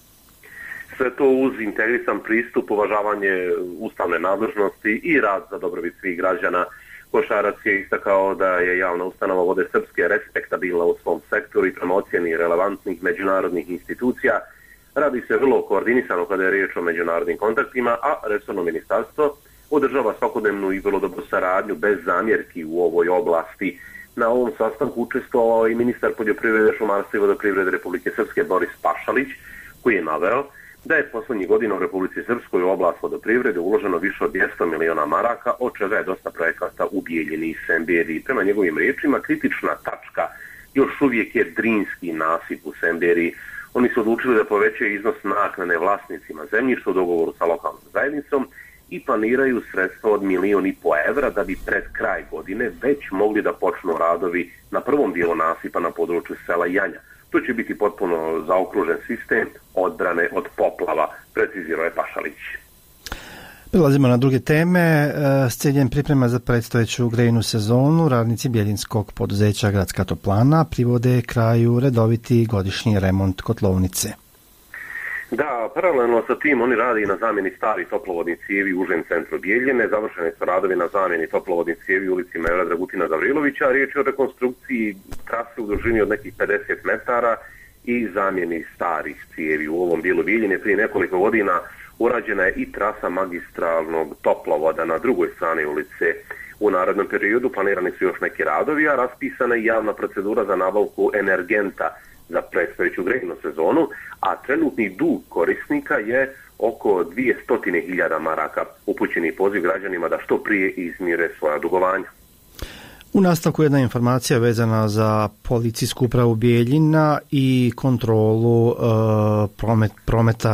Sve to uz integrisan pristup, uvažavanje ustavne nadležnosti i rad za dobrobit svih građana. Košarac je istakao da je javna ustanova Vode Srpske respektabilna u svom sektoru i prema ocjeni relevantnih međunarodnih institucija. Radi se vrlo koordinisano kada je riječ o međunarodnim kontaktima, a resorno ministarstvo održava svakodnevnu i vrlo dobru saradnju bez zamjerki u ovoj oblasti. Na ovom sastanku učestvovao i ministar poljoprivrede, šumarstva i vodoprivrede Republike Srpske Boris Pašalić, koji je naveo da je posljednjih godina u Republici Srpskoj u oblast vodoprivrede uloženo više od 200 miliona maraka, od čega je dosta projekata u Bijeljini i Semberiji. Prema njegovim riječima, kritična tačka još uvijek je Drinski nasip u Semberiji. Oni su odlučili da povećaju iznos naknade vlasnicima zemljišta u dogovoru sa lokalnom zajednicom i planiraju sredstva od 1,5 miliona evra da bi pred kraj godine već mogli da počnu radovi na prvom dijelu nasipa na području sela Janja. To će biti potpuno zaokružen sistem odbrane od poplava, precizirao je Pašalić. Prelazimo na druge teme. S ciljem priprema za predstojeću grejnu sezonu, radnici bjeljinskog poduzeća Gradska toplana privode kraju redoviti godišnji remont kotlovnice. Da, paralelno sa tim oni radi na zamjeni starih toplovodnih cijevi u užem centru Bijeljine. Završeni su radovi na zamjeni toplovodnih cijevi u ulici Mevra Dragutina Gavrilovića. Riječ je o rekonstrukciji trase u dužini od nekih 50 metara i zamjeni starih cijevi. U ovom dijelu Bijeljine prije nekoliko godina urađena je i trasa magistralnog toplovoda na drugoj strani ulice. U narednom periodu planirani su još neki radovi, a raspisana je javna procedura za nabavku energenta za predstojeću grejnu sezonu, a trenutni dug korisnika je oko 200.000 maraka. Upućeni poziv građanima da što prije izmire svoja dugovanja. U nastavku jedna informacija vezana za policijsku upravu Bijeljina i kontrolu prometa.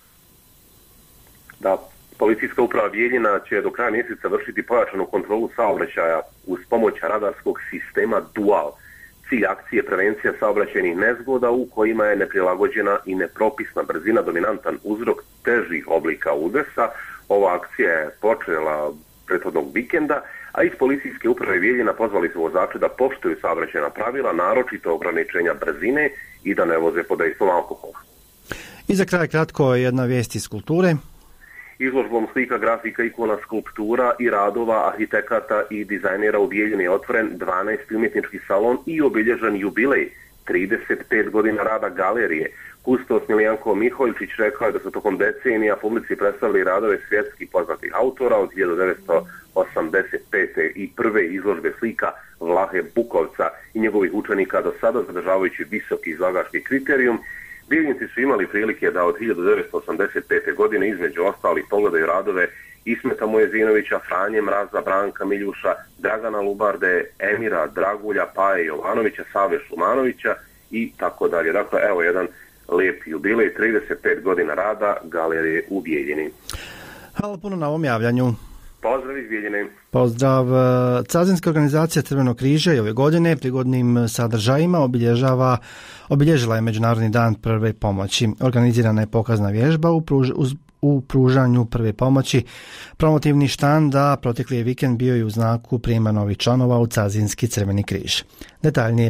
Da, policijska uprava Bijeljina će do kraja mjeseca vršiti pojačanu kontrolu saobraćaja uz pomoć radarskog sistema Dual. Cilj akcije je prevencija saobraćajnih nezgoda u kojima je neprilagođena i nepropisna brzina dominantan uzrok težih oblika udesa. Ova akcija je počela prethodnog vikenda, a iz policijske uprave Bijeljina pozvali su vozače da poštuju saobraćajna pravila, naročito ograničenja brzine i da ne voze pod dejstvom alkohola. I za kraj kratko jedna vijest iz kulture. Izložbom slika, grafika, ikona, skulptura i radova arhitekata i dizajnera u Bijeljini je otvoren 12. umjetnički salon i obilježen jubilej 35 godina rada galerije. Kustos Miljanko Miholjčić rekao je da su tokom decenija publici predstavili radove svjetski poznatih autora od 1985. i prve izložbe slika Vlahe Bukovca i njegovih učenika do sada zadržavajući visoki izlagački kriterijum. Bijeljinci su imali prilike da od 1985. godine između ostalih pogledaju radove Ismeta Mojezinovića, Franje Mraza, Branka Miljuša, Dragana Lubarde, Emira Dragulja, Paje Jovanovića, Save Šumanovića i tako dalje. Dakle, evo jedan lijep jubilej, 35 godina rada galerije u Bijeljini. Hvala puno na ovom javljanju. Pozdrav iz Bijeljine. Pozdrav. Cazinska organizacija Crvenog križa i ove godine prigodnim sadržajima obilježila je Međunarodni dan prve pomoći. Organizirana je pokazna vježba u pružanju prve pomoći. Promotivni štand, a protekli je vikend bio i u znaku prijema novih članova u Cazinski Crveni križ. Detalje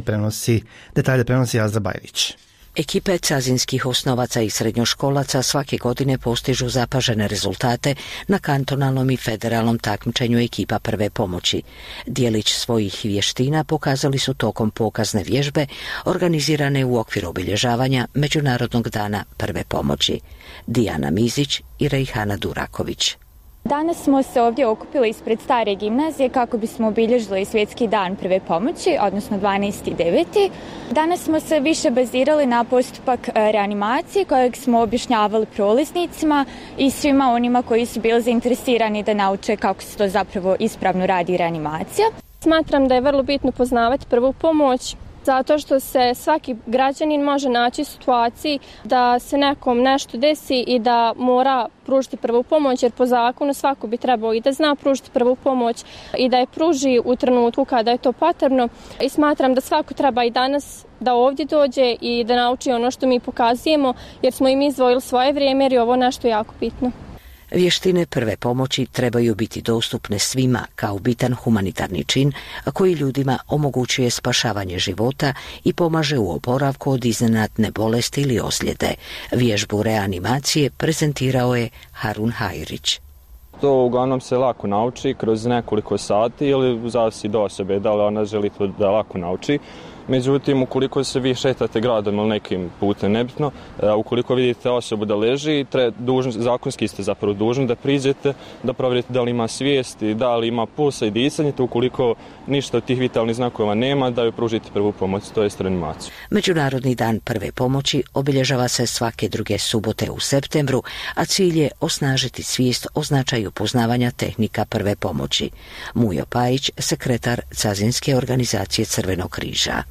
prenosi Azra Bajrić. Ekipe cazinskih osnovaca i srednjoškolaca svake godine postižu zapažene rezultate na kantonalnom i federalnom takmičenju ekipa prve pomoći. Dijelić svojih vještina pokazali su tokom pokazne vježbe organizirane u okviru obilježavanja Međunarodnog dana prve pomoći. Dijana Mizić i Rejhana Duraković. Danas smo se ovdje okupili ispred stare gimnazije kako bismo obilježili Svjetski dan prve pomoći, odnosno 12.9. Danas smo se više bazirali na postupak reanimacije kojeg smo objašnjavali prolaznicima i svima onima koji su bili zainteresirani da nauče kako se to zapravo ispravno radi reanimacija. Smatram da je vrlo bitno poznavati prvu pomoć, zato što se svaki građanin može naći u situaciji da se nekom nešto desi i da mora pružiti prvu pomoć, jer po zakonu svako bi trebao i da zna pružiti prvu pomoć i da je pruži u trenutku kada je to potrebno. I smatram da svako treba i danas da ovdje dođe i da nauči ono što mi pokazujemo, jer smo im izdvojili svoje vrijeme jer je ovo nešto jako bitno. Vještine prve pomoći trebaju biti dostupne svima kao bitan humanitarni čin koji ljudima omogućuje spašavanje života i pomaže u oporavku od iznenadne bolesti ili ozljede. Vježbu reanimacije prezentirao je Harun Hajrić. To uglavnom se lako nauči kroz nekoliko sati ili zavisi do osobe da li ona želi to da lako nauči. Međutim, ukoliko se vi šetate gradom ili nekim putem, nebitno, ukoliko vidite osobu da leži, zakonski ste zapravo dužni da priđete, da provjerite da li ima svijesti, da li ima pulsa i disanje, to ukoliko ništa od tih vitalnih znakova nema, da joj pružite prvu pomoć, to je reanimaciju. Međunarodni dan prve pomoći obilježava se svake druge subote u septembru, a cilj je osnažiti svijest o značaju poznavanja tehnika prve pomoći. Mujo Pajić, sekretar Cazinske organizacije Crvenog križa.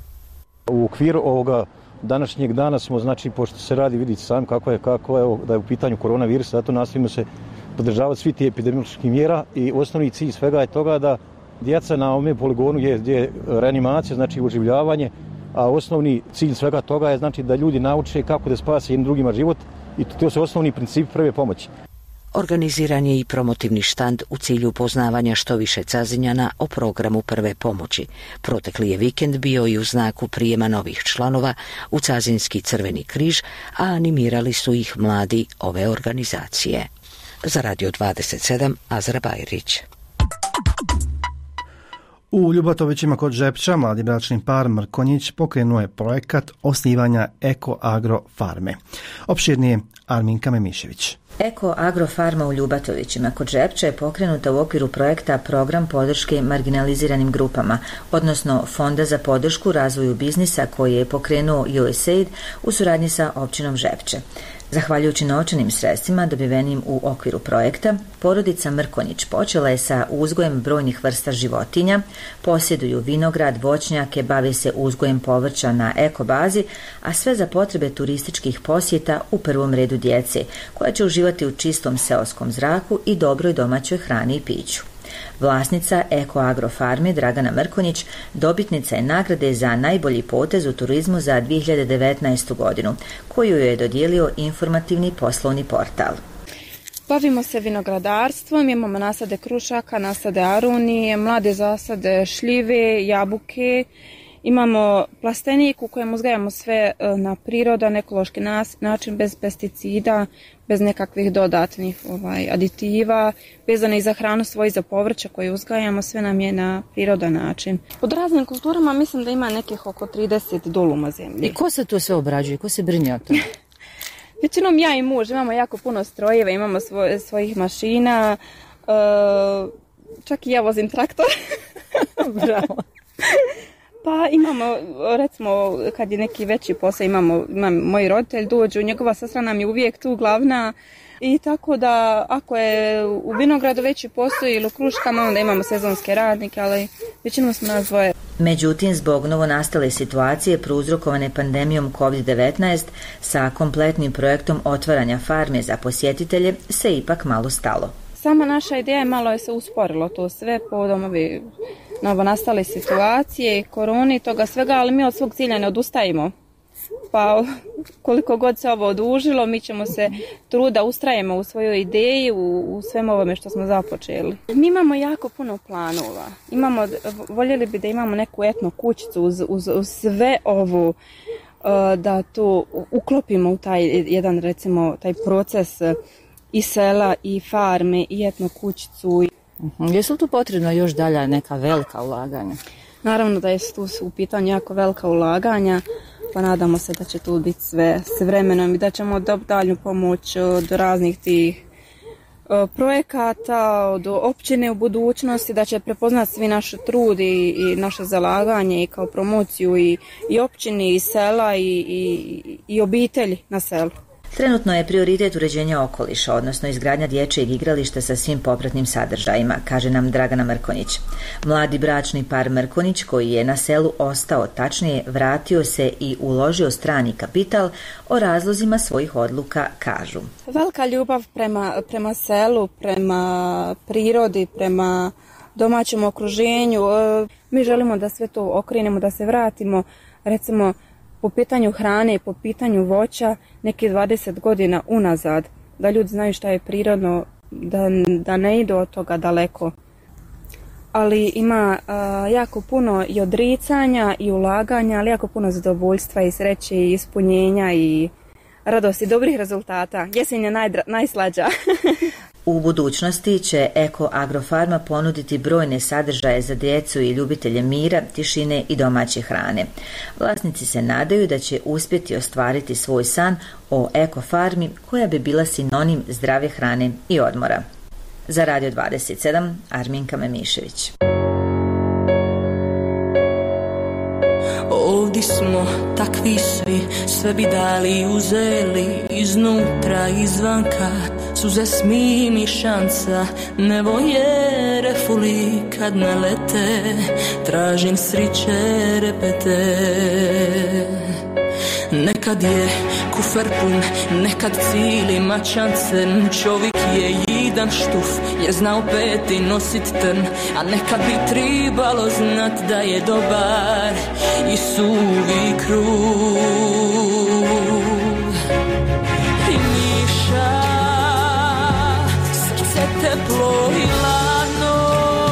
U okviru ovoga današnjeg dana smo, znači, pošto se radi, vidite sami kako je, da je u pitanju koronavirus, zato nastojimo se podržavati svi ti epidemioloških mjera i osnovni cilj svega je toga da djeca na ovom poligonu je reanimacija, znači oživljavanje, a osnovni cilj svega toga je, znači, da ljudi nauče kako da spase jednim drugima život i to su osnovni principi prve pomoći. Organiziran je i promotivni štand u cilju poznavanja što više Cazinjana o programu prve pomoći. Protekli je vikend bio i u znaku prijema novih članova u Cazinski Crveni križ, a animirali su ih mladi ove organizacije. Za Radio 27, Azra Bajrić. U Ljubatovićima kod Žepča mladi bračni par Mrkonjić pokrenuo je projekat osnivanja Eko Agro Farme. Opširnije Arminka Memišević. Eko Agro Farma u Ljubatovićima kod Žepča je pokrenuta u okviru projekta Program podrške marginaliziranim grupama, odnosno Fonda za podršku razvoju biznisa koji je pokrenuo USAID u suradnji sa općinom Žepče. Zahvaljujući novčanim sredstvima dobivenim u okviru projekta, porodica Mrkonjić počela je sa uzgojem brojnih vrsta životinja, posjeduju vinograd, voćnjake, bave se uzgojem povrća na eko bazi, a sve za potrebe turističkih posjeta, u prvom redu djece, koja će uživati u čistom seoskom zraku i dobroj domaćoj hrani i piću. Vlasnica Eko Agro Farme Dragana Mrkonjić dobitnica je nagrade za najbolji potez u turizmu za 2019. godinu, koju je dodijelio informativni poslovni portal. Bavimo se vinogradarstvom, imamo nasade krušaka, nasade arunije, mlade zasade šljive, jabuke. Imamo plastenik u kojem uzgajamo sve na prirodan, ekološki način, bez pesticida, bez nekakvih dodatnih aditiva, vezano i za hranu svoju, za povrće koje uzgajamo, sve nam je na prirodan način. Pod raznim kulturama mislim da ima nekih oko 30 doluma zemlje. I ko se to sve obrađuje, ko se brine o tome? Većinom ja i muž, imamo jako puno strojeva, imamo svojih mašina, čak i ja vozim traktor. Bravo. Pa imamo, recimo, kad je neki veći posao, imam moj roditelj dođu, njegova sestra nam je uvijek tu glavna i tako da ako je u vinogradu veći posao ili u kruškama, onda imamo sezonske radnike, ali većinom smo nas dvoje. Međutim, zbog novonastale situacije prouzrokovane pandemijom COVID-19 sa kompletnim projektom otvaranja farme za posjetitelje se ipak malo stalo. sama naša ideja malo je se usporilo to sve povodom ove novonastale situacije, korone i toga svega, ali mi od svog cilja ne odustajemo. Pa koliko god se ovo odužilo, mi ćemo se truda ustrajemo u svojoj ideji, u svemu ovome što smo započeli. Mi imamo jako puno planova. Voljeli bi da imamo neku etno kućicu uz sve ovo, da to uklopimo u taj jedan, recimo, taj proces i sela, i farme, i etno kućicu. Jesu li tu potrebno još dalja neka velika ulaganja? Naravno da je tu u pitanju jako velika ulaganja, pa nadamo se da će tu biti sve s vremenom i da ćemo dobiti dalju pomoć od raznih tih projekata, od općine u budućnosti, da će prepoznati svi naš trud i naše zalaganje i kao promociju i općini, i sela i obitelji na selu. Trenutno je prioritet uređenja okoliša, odnosno izgradnja dječjeg igrališta sa svim popratnim sadržajima, kaže nam Dragana Mrkonjić. Mladi bračni par Mrkonjić, koji je na selu ostao, tačnije vratio se i uložio strani kapital, o razlozima svojih odluka kažu. Velika ljubav prema selu, prema prirodi, prema domaćem okruženju. Mi želimo da sve to okrenemo, da se vratimo, recimo, po pitanju hrane, po pitanju voća, neki 20 godina unazad, da ljudi znaju šta je prirodno, da ne idu od toga daleko. Ali ima jako puno i odricanja i ulaganja, ali jako puno zadovoljstva i sreće i ispunjenja i radosti, dobrih rezultata. Jesen je najslađa. U budućnosti će Eko Agrofarma ponuditi brojne sadržaje za djecu i ljubitelje mira, tišine i domaće hrane. Vlasnici se nadaju da će uspjeti ostvariti svoj san o Eko farmi koja bi bila sinonim zdrave hrane i odmora. Za Radio 27, Arminka Memišević. Ovdje smo takvi svi, sve bi dali i uzeli, iznutra, izvanka, suze smim i šanca, nebo je refuli kad ne lete, tražim sriće repete. Nekad je kufer pun, nekad cili mačancen, čovjek je jidan štuf, je znao peti nosit trn, a nekad bi tribalo znat da je dobar i suvi krug. I miša, srce teplo i ladno,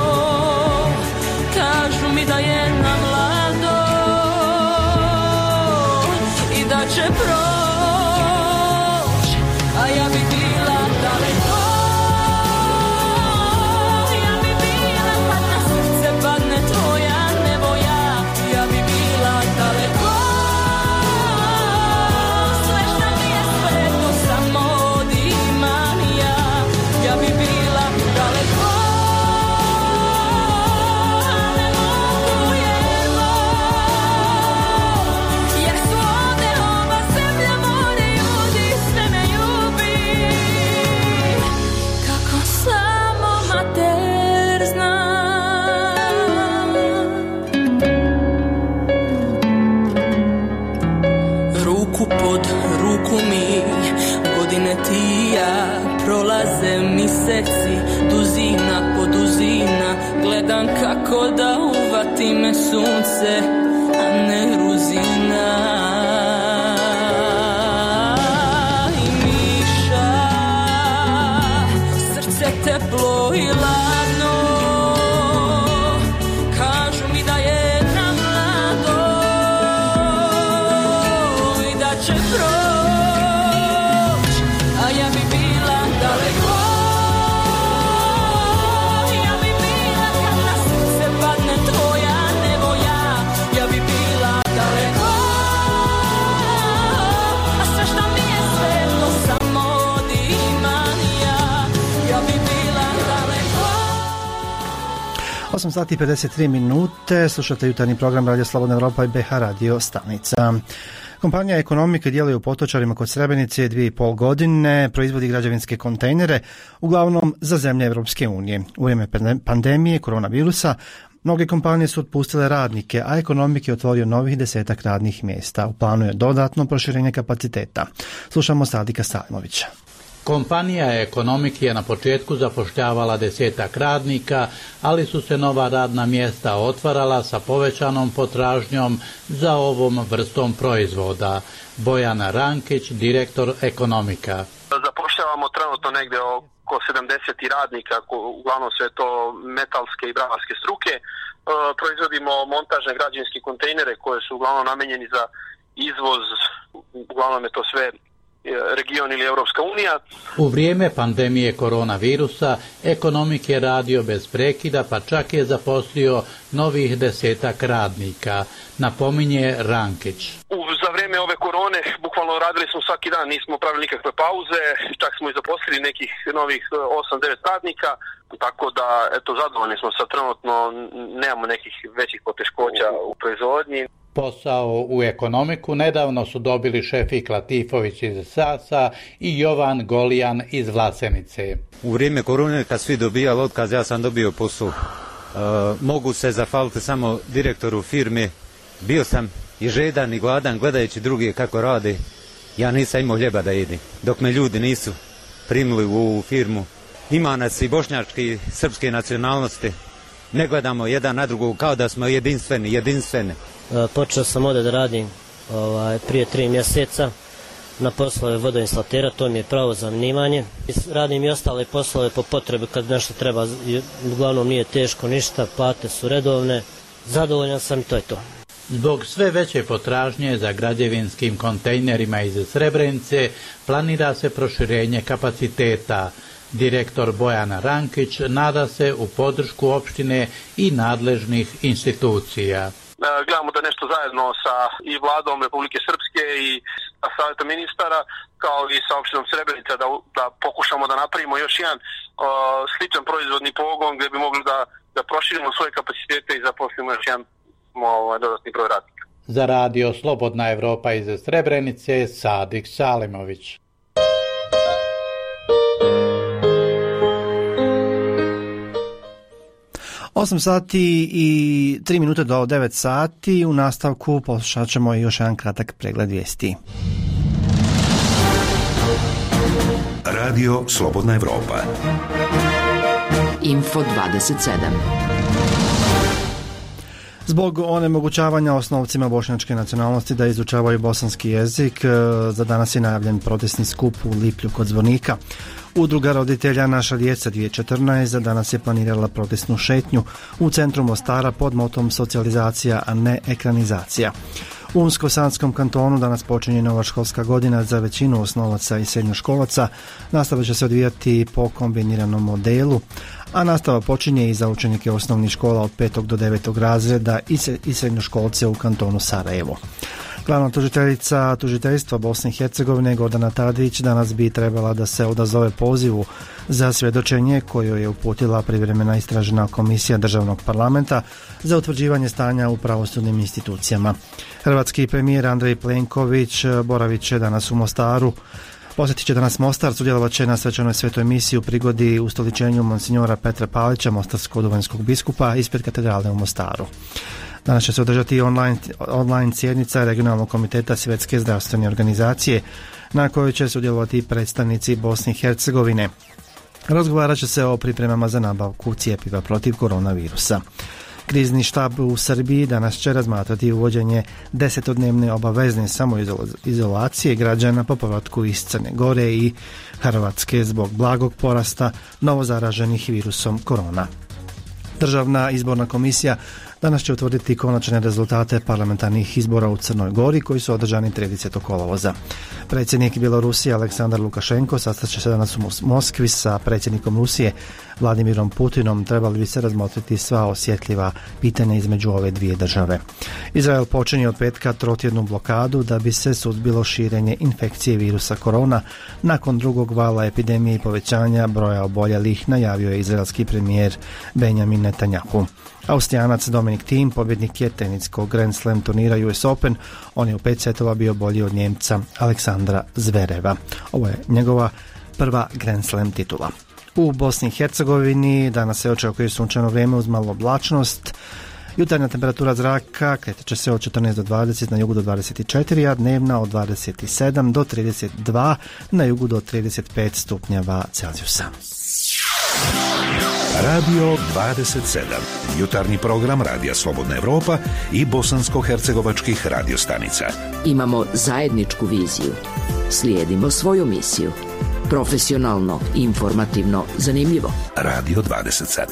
kažu mi da je na mlado i da će proć, a ja bi bila daleko. Ja bi bila kad na srce padne tvoja nevoja, ja bi bila daleko. Sve šta mi je sveto samo od imanija, ja bi bila daleko. Ne mogu jer su ovdje ova zemlja, more, ljudi, sve me ljubi, kako samo mater zna. Ruku pod ruku mi, godine ti ja, prolaze mjeseci, duzina po duzina, gledam kako da uvati me sunce, a ne ruzina. I miša, srce teplo i ladno, kažu mi da je na mlado i da će proć, a ja bi bila daleko. Ja bi bila kad na srce padne tvoja nevoja, ja bi bila daleko. A sve šta mi je sveto samo od imanija, ja bi bila daleko. 8 sati i 53 minute, slušate jutarnji program Radio Slobodna Evropa i BH Radio stanica. Kompanija Ekonomike djeluje u Potočarima kod Srebrenice 2,5 godine, proizvodi građevinske kontejnere, uglavnom za zemlje Evropske unije. U vrijeme pandemije koronavirusa mnoge kompanije su otpustile radnike, a Ekonomik je otvorio novih 10 radnih mjesta. U planu je dodatno proširenje kapaciteta. Slušamo Sadika Salimovića. Kompanija Ekonomik je na početku zapošljavala 10 radnika, ali su se nova radna mjesta otvarala sa povećanom potražnjom za ovom vrstom proizvoda. Bojana Rankić, direktor Ekonomika. Zapošljavamo trenutno negdje oko 70 radnika, uglavnom sve to metalske i bravarske struke. Proizvodimo montažne građevinske kontejnere koje su uglavnom namijenjeni za izvoz, uglavnom je to sve region ili Europska unija. U vrijeme pandemije koronavirusa Ekonomik je radio bez prekida, pa čak je zaposlio novih 10 radnika, napominje Rankić. Za vrijeme ove korone bukvalno radili smo svaki dan, nismo pravili nikakve pauze, čak smo i zaposlili nekih novih 8-9 radnika, tako da zadovoljni smo sad trenutno, nemamo nekih većih poteškoća u proizvodnji. Posao u Ekonomiku nedavno su dobili Šefik Latifović iz Sasa i Jovan Golijan iz Vlasenice. U vrijeme korone kad svi dobijali otkaz, ja sam dobio posao. Mogu se zahvaliti samo direktoru firme. Bio sam i žedan i gladan gledajući drugi kako rade. Ja nisam imao hljeba da jedim. Dok me ljudi nisu primili u ovu firmu. Ima nas i bošnjačke i srpske nacionalnosti. Ne gledamo jedan na drugog kao da smo jedinstveni. Počeo sam ovdje da radim prije 3 mjeseca na poslove vodoinstalatera, to mi je pravo zanimanje. Radim i ostale poslove po potrebi kad nešto treba, uglavnom nije teško ništa, plate su redovne, zadovoljan sam i to je to. Zbog sve veće potražnje za građevinskim kontejnerima iz Srebrenice planira se proširenje kapaciteta. Direktor Bojana Rankić nada se u podršku opštine i nadležnih institucija. Gledamo da nešto zajedno sa i vladom Republike Srpske i savjetom ministara kao i sa opštinom Srebrenica da pokušamo da napravimo još jedan sličan proizvodni pogon gdje bi mogli da proširimo svoje kapacitete i zaposlimo još jedan dodatni broj radnika. Za radio Slobodna Evropa iz Srebrenice, Sadik Salimović. 8 sati i 3 minute do 9 sati. U nastavku poslušat ćemo još jedan kratak pregled vijesti. Radio Slobodna Evropa. Info 27. Zbog onemogućavanja osnovcima bošnjačke nacionalnosti da izučavaju bosanski jezik, za danas je najavljen protestni skup u Liplju kod Zvornika. Udruga roditelja Naša djeca 2014 za danas je planirala protestnu šetnju u centru Mostara pod motom socijalizacija, a ne ekranizacija. U Unsko-Sanskom kantonu danas počinje nova školska godina za većinu osnovaca i srednjoškolaca. Nastava će se odvijati po kombiniranom modelu, a nastava počinje i za učenike osnovnih škola od 5. do 9. razreda i srednjoškolce u kantonu Sarajevo. Glavna tužiteljica tužiteljstva Bosne i Hercegovine Gordana Tadić danas bi trebala da se odazove pozivu za svjedočenje koju je uputila privremena istražna komisija Državnog parlamenta za utvrđivanje stanja u pravosudnim institucijama. Hrvatski premijer Andrej Plenković boravit će danas u Mostaru. Posjetit će danas Mostar, sudjelovat će na svečanoj svetoj misiji u prigodi ustoličenju monsinjora Petra Palića, mostarskog duvanjskog biskupa, ispred katedrale u Mostaru. Danas će se održati online sjednica Regionalnog komiteta Svjetske zdravstvene organizacije na kojoj će sudjelovati predstavnici Bosne i Hercegovine. Razgovarat će se o pripremama za nabavku cjepiva protiv koronavirusa. Krizni štab u Srbiji danas će razmatrati uvođenje 10-dnevne obavezne samoizolacije građana po povratku iz Crne Gore i Hrvatske zbog blagog porasta novozaraženih virusom korona. Državna izborna komisija danas će utvrditi konačne rezultate parlamentarnih izbora u Crnoj Gori koji su održani 30. kolovoza. Predsjednik Bjelorusije Aleksandar Lukašenko sastaće se danas u Moskvi sa predsjednikom Rusije Vladimirom Putinom. Trebali bi se razmotriti sva osjetljiva pitanja između ove dvije države. Izrael počinje od petka trotjednu blokadu da bi se suzbilo širenje infekcije virusa korona. Nakon drugog vala epidemije i povećanja broja oboljelih, najavio je izraelski premijer Benjamin Netanjahu. Austrijanac Dominic Thiem pobjednik je teniskog Grand Slam turnira US Open. On je u 5 setova bio bolji od Njemca Aleksandra Zvereva. Ovo je njegova prva Grand Slam titula. U Bosni i Hercegovini danas se očekuje sunčano vrijeme uz malo oblačnost. Jutarnja temperatura zraka kretat će se od 14 do 20, na jugu do 24, a dnevna od 27 do 32, na jugu do 35 stupnjeva Celzijusa. Radio 27. Jutarnji program Radija Slobodna Evropa i bosansko-hercegovačkih radiostanica. Imamo zajedničku viziju. Slijedimo svoju misiju. Profesionalno, informativno, zanimljivo. Radio 27.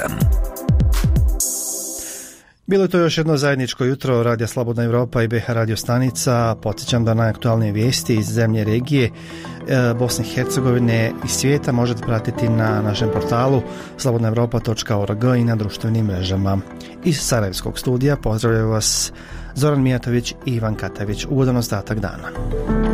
Bilo je to još jedno zajedničko jutro Radija Slobodna Evropa i BH radio stanica. Podsjećam da najaktualnije vijesti iz zemlje regije Bosne i Hercegovine i svijeta možete pratiti na našem portalu slobodnaevropa.org i na društvenim mrežama. Iz Sarajevskog studija pozdravljaju vas Zoran Mijatović i Ivan Katavić. Ugodan ostatak dana.